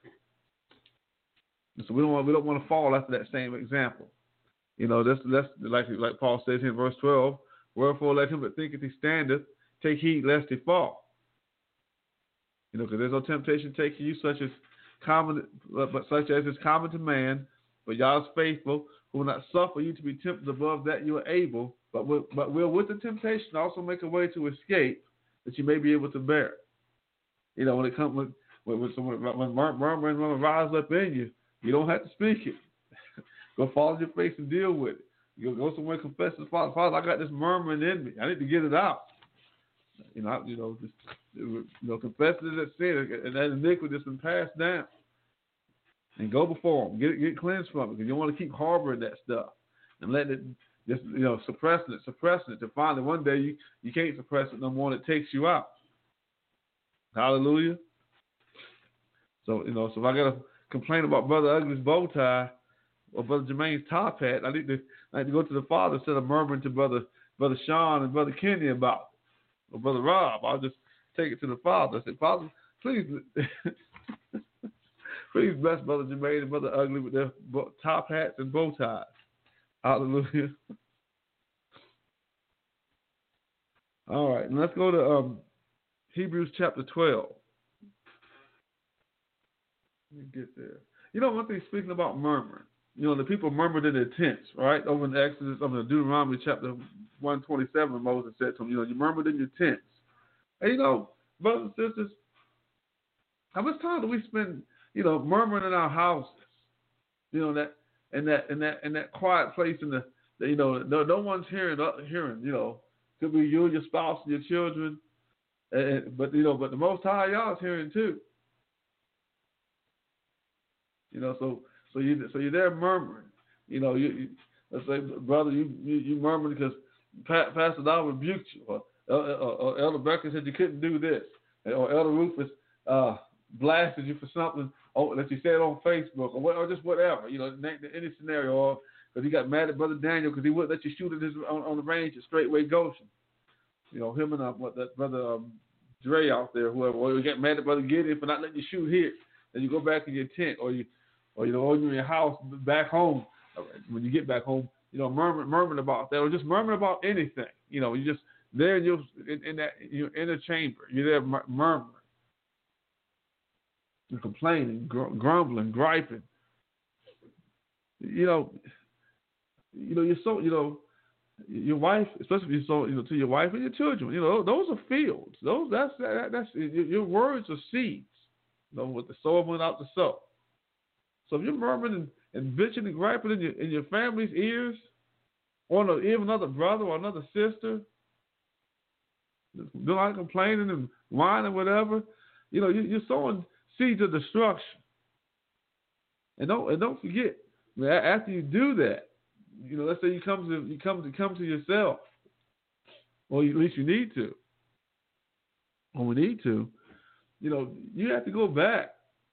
And so we don't want we don't want to fall after that same example. You know, that's that's like like Paul says in verse twelve. Wherefore let him that thinketh he standeth take heed lest he fall. You know, because there's no temptation taking you such as common, but such as is common to man. But Yah is faithful, who will not suffer you to be tempted above that you are able, but will, but will with the temptation also make a way to escape, that you may be able to bear it. You know, when it comes when when, when, someone, when murmuring will rise up in you, you don't have to speak it. Go fall on your face and deal with it. You go somewhere and confess to the Father. Father, I got this murmuring in me. I need to get it out. You know, you know, just you know, confess it as sin and that iniquity that's been passed down. And go before them. Get it, get cleansed from it. Because you don't want to keep harboring that stuff and letting it just, you know, suppressing it, suppressing it. To finally one day you, you can't suppress it no more and it takes you out. Hallelujah. So, you know, so if I got to complain about Brother Ugly's bow tie or Brother Jermaine's top hat, I need to I need to go to the Father instead of murmuring to Brother Brother Sean and Brother Kenny about it, or Brother Rob. I'll just take it to the Father. I say, Father, please, please bless Brother Jermaine and Brother Ugly with their top hats and bow ties. Hallelujah. All right, and let's go to um, Hebrews chapter twelve. Let me get there. You know, one thing, speaking about murmuring, you know, the people murmured in their tents, right? Over in Exodus, over in Deuteronomy chapter one twenty-seven, Moses said to them, you know, you murmured in your tents. And, you know, brothers and sisters, how much time do we spend, you know, murmuring in our houses? You know, that in that in that in that quiet place in the, the you know, no, no one's hearing, uh, hearing, you know, could be you, your spouse, and your children, and, but you know, but the Most High y'all is hearing too. You know, so so you so you're there murmuring. You know, you, you let's say, brother, you you, you murmuring because pa- Pastor Dow rebuked you, or, or, or Elder Becker said you couldn't do this, or Elder Rufus uh, blasted you for something oh, that you said on Facebook, or, what, or just whatever. You know, any scenario, or because he got mad at Brother Daniel because he wouldn't let you shoot at his on, on the range at Straightway Goshen. You know, him and uh, what that brother um, Dre out there, whoever, or you get mad at Brother Gideon for not letting you shoot here. Then you go back in your tent, or you, or you know, or you're in your house back home. When you get back home, you know, murmuring, murmuring about that, or just murmuring about anything. You know, you just there, you're in, in that you're in a chamber. You're there murmuring, you're complaining, gr- grumbling, griping. You know, you know, you're so, you know, your wife, especially if you're so, you know, to your wife and your children. You know, those are fields. Those that's that, that's your words are seeds. You know, with the sower went out to sow. So if you're murmuring and, and bitching and griping in your in your family's ears, or no, even another brother or another sister, doing like complaining and whining, whatever, you know, you, you're sowing seeds of destruction. And don't and don't forget, after you do that, you know, let's say you come to you come to come to yourself, or at least you need to, or we need to. You know, you have to go back.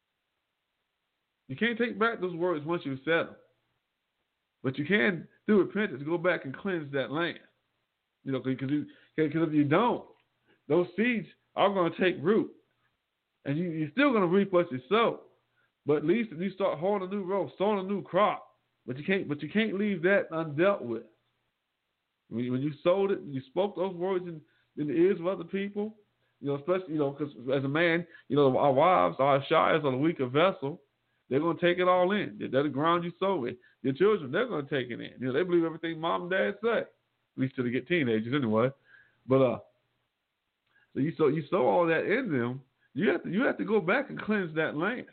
You can't take back those words once you've said them. But you can, through repentance, go back and cleanse that land. You know, because if you don't, those seeds are going to take root. And you, you're still going to reap what you sow. But at least if you start holding a new row, sowing a new crop. But you can't but you can't leave that undealt with. When you, when you sowed it, you spoke those words in, in the ears of other people. You know, especially, you know, because as a man, you know, our wives, our shyers are the weaker vessel. They're going to take it all in. They're the ground you sow in. Your children, they're going to take it in. You know, they believe everything mom and dad say. At least till they get teenagers anyway. But uh, so you sow you sow all that in them. You have to you have to go back and cleanse that land.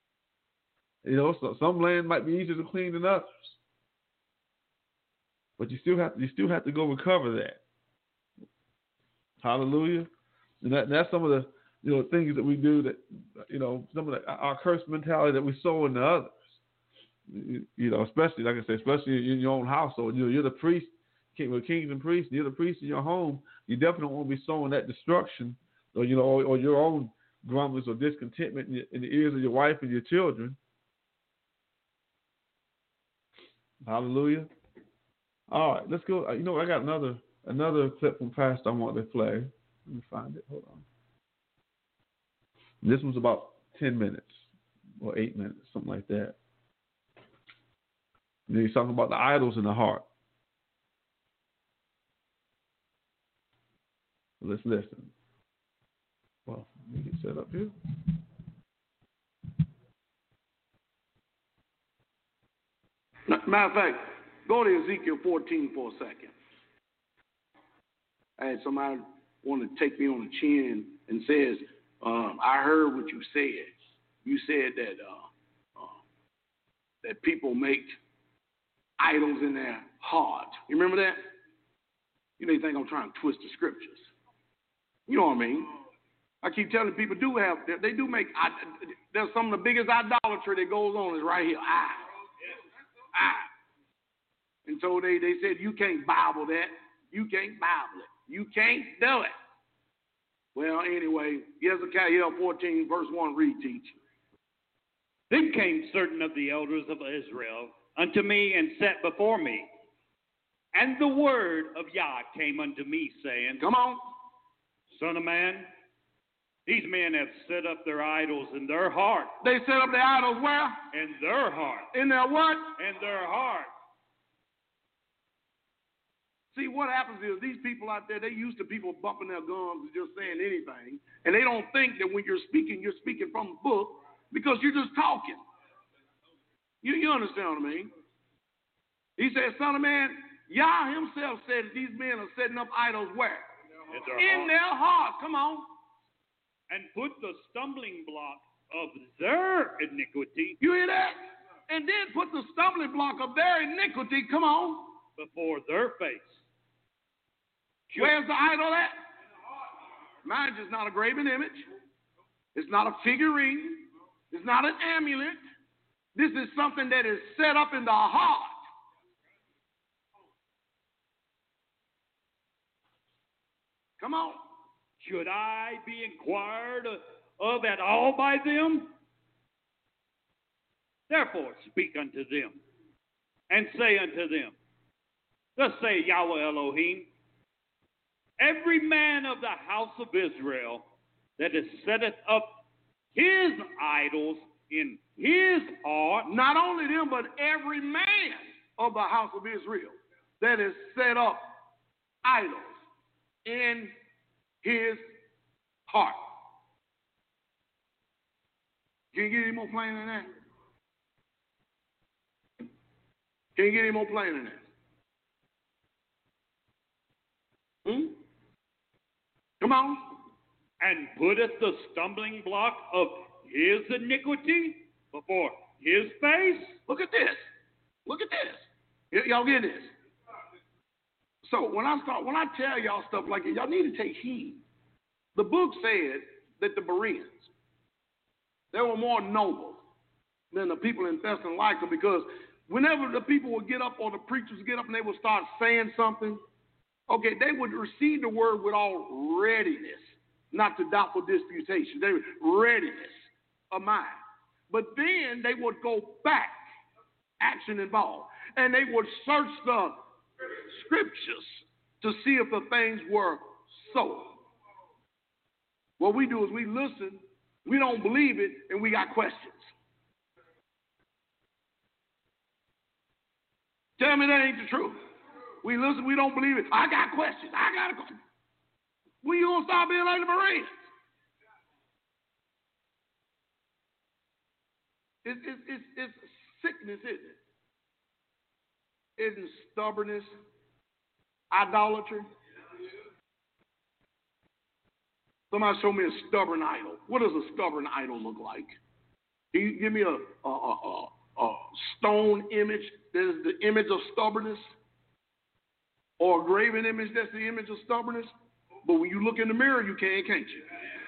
You know, so some land might be easier to clean than others. But you still have to you still have to go recover that. Hallelujah. And that, that's some of the, you know, things that we do that, you know, some of the, our cursed mentality that we sow into others. You, you know, especially, like I said, especially in your own household. You know, you're the priest, king, well, kings and priests, you're the priest in your home. You definitely won't be sowing that destruction, or, you know, or, or your own grumblings or discontentment in, your, in the ears of your wife and your children. Hallelujah. All right, let's go. You know, I got another another clip from Pastor I want to play. Let me find it. Hold on. This one's about ten minutes or eight minutes, something like that. And then he's talking about the idols in the heart. Let's listen. Well, let me get set up here. Matter of fact, go to Ezekiel fourteen for a second. I had somebody want to take me on the chin and says, um, I heard what you said. You said that uh, uh, that people make idols in their heart. You remember that? You may think I'm trying to twist the scriptures. You know what I mean? I keep telling people do have, they do make, there's some of the biggest idolatry that goes on is right here. I. I. And so they, they said, you can't Bible that. You can't Bible it. You can't do it. Well, anyway, Hezekiah fourteen, verse one, read, teach. Then came certain of the elders of Israel unto me and sat before me. And the word of Yah came unto me, saying, Come on. Son of man, these men have set up their idols in their heart. They set up their idols where? In their heart. In their what? In their heart. See, what happens is these people out there, they used to people bumping their gums and just saying anything. And they don't think that when you're speaking, you're speaking from the book because you're just talking. You, you understand what I mean? He said, son of man, Yah himself said that these men are setting up idols where? In their In heart. their heart. Come on. And put the stumbling block of their iniquity You hear that? And then put the stumbling block of their iniquity, come on. before their face. Where's the idol at? Mine is not a graven image. It's not a figurine. It's not an amulet. This is something that is set up in the heart. Come on. Should I be inquired of at all by them? Therefore speak unto them, and say unto them, thus say Yahweh Elohim, every man of the house of Israel that has setteth up his idols in his heart, Not only them, but every man of the house of Israel that has set up idols in his heart. Can you get any more plain than that? Can you get any more plain than that? Hmm? Come on. and putteth the stumbling block of his iniquity before his face. Look at this. Look at this. Y- y'all get this? So when I start, when I tell y'all stuff like that, y'all need to take heed. The book said that the Bereans, they were more noble than the people in Thessalonica, because whenever the people would get up or the preachers would get up and they would start saying something, okay, they would receive the word with all readiness, not to doubtful disputation. They would readiness of mind. But then they would go back, action involved, and they would search the scriptures to see if the things were so. What we do is we listen, we don't believe it, and we got questions. Tell me that ain't the truth. We listen, we don't believe it. I got questions. I got a question. When you gonna stop being like the Bereans? It's, it's, it's, it's sickness, isn't it? Isn't stubbornness, idolatry? Somebody show me a stubborn idol. What does a stubborn idol look like? Can you give me a, a, a, a, a stone image that is the image of stubbornness? Or a graven image that's the image of stubbornness? But when you look in the mirror, you can't, can't you?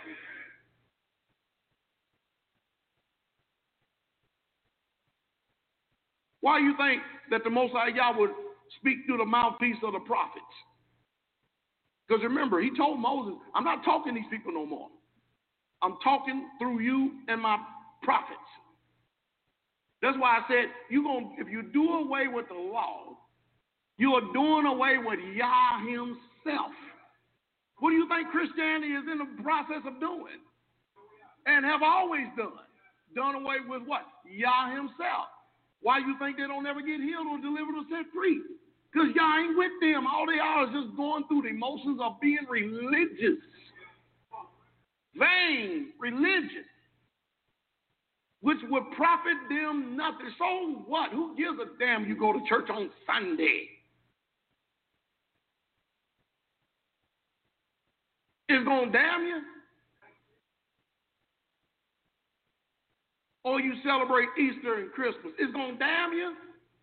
Why do you think that the Most High Yah would speak through the mouthpiece of the prophets? Because remember, he told Moses, I'm not talking to these people no more. I'm talking through you and my prophets. That's why I said, you gonna, if you do away with the law, you are doing away with Yah himself. What do you think Christianity is in the process of doing? And have always done. Done away with what? Yah himself. Why you think they don't ever get healed or delivered or set free? Because Yah ain't with them. All they are is just going through the emotions of being religious. Vain religion. Which would profit them nothing. So what? Who gives a damn you go to church on Sunday? It's going to damn you? Or you celebrate Easter and Christmas. It's going to damn you?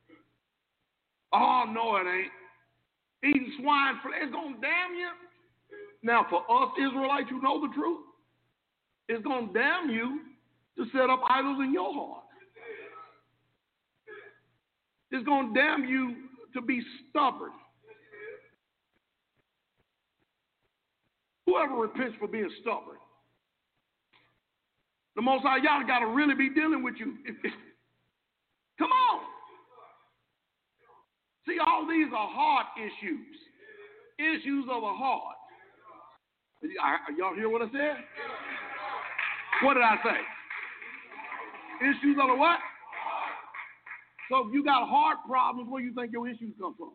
Oh, no, it ain't. Eating swine flesh, it's going to damn you? Now, for us Israelites who know the truth, it's going to damn you to set up idols in your heart. It's going to damn you to be stubborn. Whoever repents for being stubborn, the Most High y'all got to really be dealing with you. Come on. See, all these are heart issues. Issues of a heart. Y'all hear what I said? What did I say? Issues of the what? So if you got heart problems, where do you think your issues come from?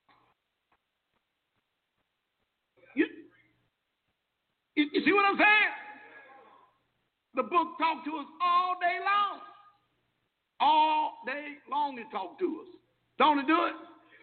You, you, you see what I'm saying? The book talks to us all day long. All day long it talks to us. Don't it do it?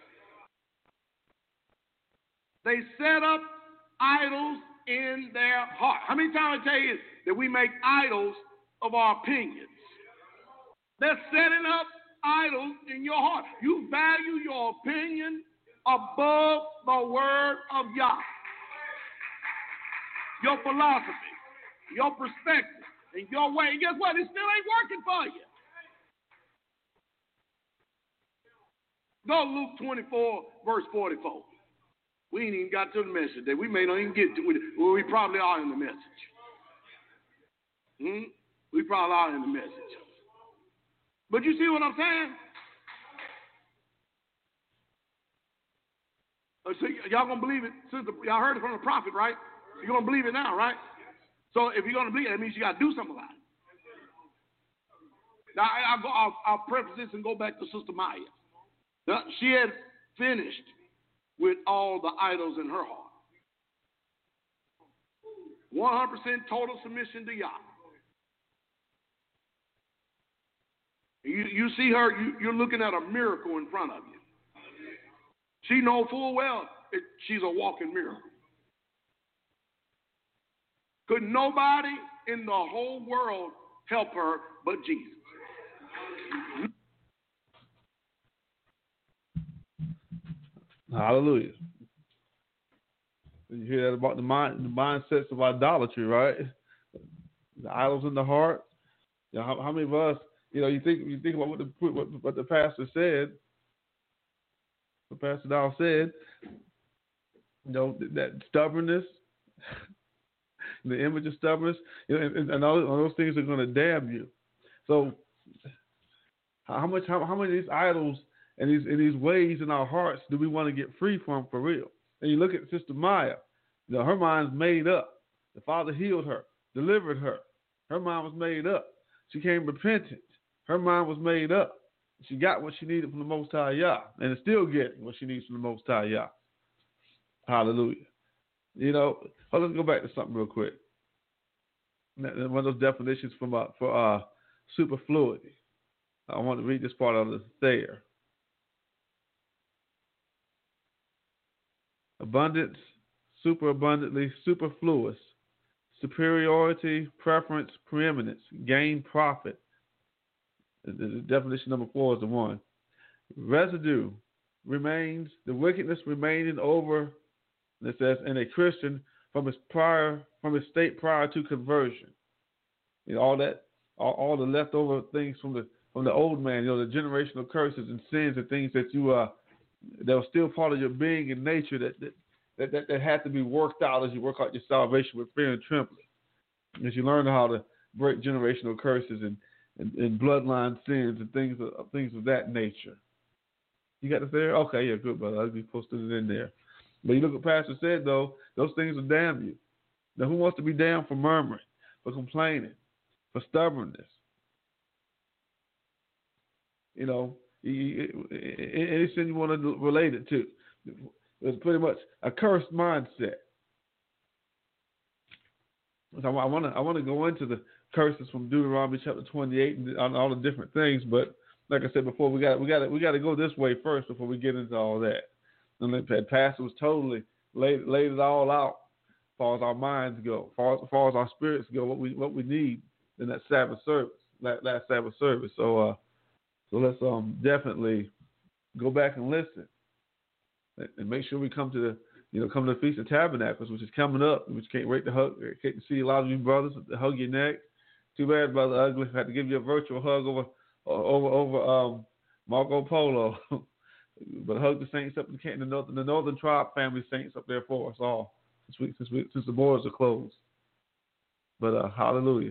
They set up idols in their heart. How many times I tell you that we make idols of our opinions? They're setting up idols in your heart. You value your opinion above the word of Yah. Your philosophy, your perspective, and your way. And guess what? It still ain't working for you. Go to Luke twenty-four, verse forty-four. We ain't even got to the message that we may not even get to it. Well, we probably are in the message. Hmm? We probably are in the message. But you see what I'm saying? Uh, so y- y'all gonna believe it? Since the, y'all heard it from the prophet, right? You're gonna believe it now, right? So if you're gonna believe it, that means you gotta do something about it. Now I, I'll, go, I'll, I'll preface this and go back to Sister Maya. Now, she had finished with all the idols in her heart. one hundred percent total submission to Yah. You, you see her, you, you're looking at a miracle in front of you. She knows full well it, she's a walking miracle. Could nobody in the whole world help her but Jesus? Hallelujah. You hear that about the mind, the mindsets of idolatry, right? The idols in the heart. You know, how, how many of us, you know, you think you think about what the what, what the pastor said, what Pastor Dow said, you know, that stubbornness, the image of stubbornness, you know, and, and all, all those things are going to damn you. So, how much, how, how many of these idols and these in these ways in our hearts do we want to get free from for real? And you look at Sister Maya, you know, her mind's made up. The Father healed her, delivered her. Her mind was made up. She came repentant. Her mind was made up. She got what she needed from the Most High Yah, and is still getting what she needs from the Most High Yah. Hallelujah. You know, oh, let's go back to something real quick. One of those definitions from uh, for uh, superfluity. I want to read this part of it there. Abundance, superabundantly, superfluous, superiority, preference, preeminence, gain, profit. The definition number four is the one. Residue remains, the wickedness remaining over, it says, in a Christian from his prior, from his state prior to conversion. You know, all that, all, all the leftover things from the from the old man. You know, the generational curses and sins and things that you uh that were still part of your being and nature that that, that, that, that had to be worked out as you work out your salvation with fear and trembling. As you learn how to break generational curses and, and, and bloodline sins and things of things of that nature. You got this there? Okay, yeah, good, brother. I'll be posted it in there. But you look what Pastor said, though, those things will damn you. Now, who wants to be damned for murmuring, for complaining, for stubbornness? You know, any sin you want to relate it to. It's pretty much a cursed mindset. So I want to I want to go into the curses from Deuteronomy chapter twenty-eight and all the different things, but like I said before, we got we got we got to go this way first before we get into all that. And the pastor was totally laid laid it all out, as far as our minds go, as far as, as far as our spirits go, what we what we need in that Sabbath service, that last Sabbath service. So uh, so let's um definitely go back and listen, and make sure we come to the you know come to the Feast of Tabernacles, which is coming up, which can't wait to hug, can't see a lot of you brothers to hug your neck. Too bad, Brother Ugly, I had to give you a virtual hug over over over um Marco Polo. But hug the saints up in the, northern, the northern tribe family saints up there for us all. this week since, we, since the borders are closed. But uh, hallelujah.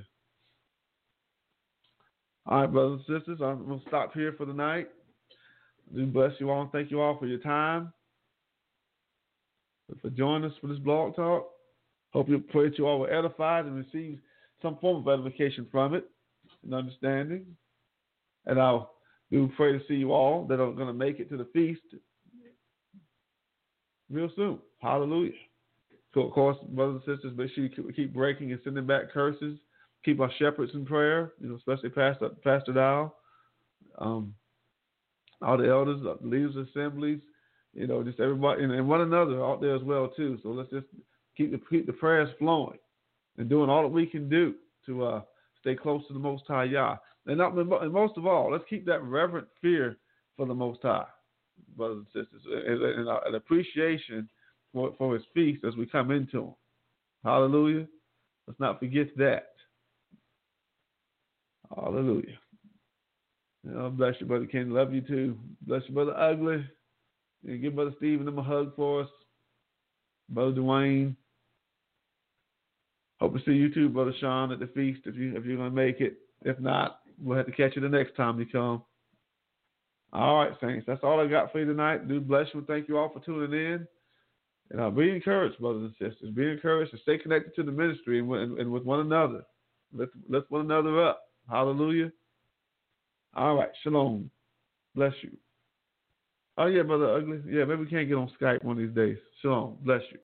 All right, brothers and sisters, I'm going to stop here for the night. Do bless you all and thank you all for your time, for joining us for this blog talk. Hope you pray that you all were edified and received some form of edification from it and understanding. And I'll do pray to see you all that are going to make it to the feast real soon. Hallelujah. So, of course, brothers and sisters, make sure you keep breaking and sending back curses. Keep our shepherds in prayer, you know, especially Pastor Pastor Dow, um, all the elders, the leaders of assemblies, you know, just everybody, and, and one another out there as well too. So let's just keep the keep the prayers flowing and doing all that we can do to uh, stay close to the Most High Yah. And, not, and most of all, let's keep that reverent fear for the Most High, brothers and sisters, and, and, and an appreciation for, for His feast as we come into Him. Hallelujah. Let's not forget that. Hallelujah. You know, bless you, Brother Ken. Love you too. Bless you, Brother Ugly. And give Brother Stephen them a hug for us. Brother Dwayne. Hope to see you too, Brother Sean, at the feast if you if you're gonna make it. If not, we'll have to catch you the next time you come. All right, saints. That's all I got for you tonight. Do bless you and thank you all for tuning in. And uh, be encouraged, brothers and sisters. Be encouraged to stay connected to the ministry and, and, and with one another. Let's lift one another up. Hallelujah. All right. Shalom. Bless you. Oh, yeah, Brother Ugly. Yeah, maybe we can't get on Skype one of these days. Shalom. Bless you.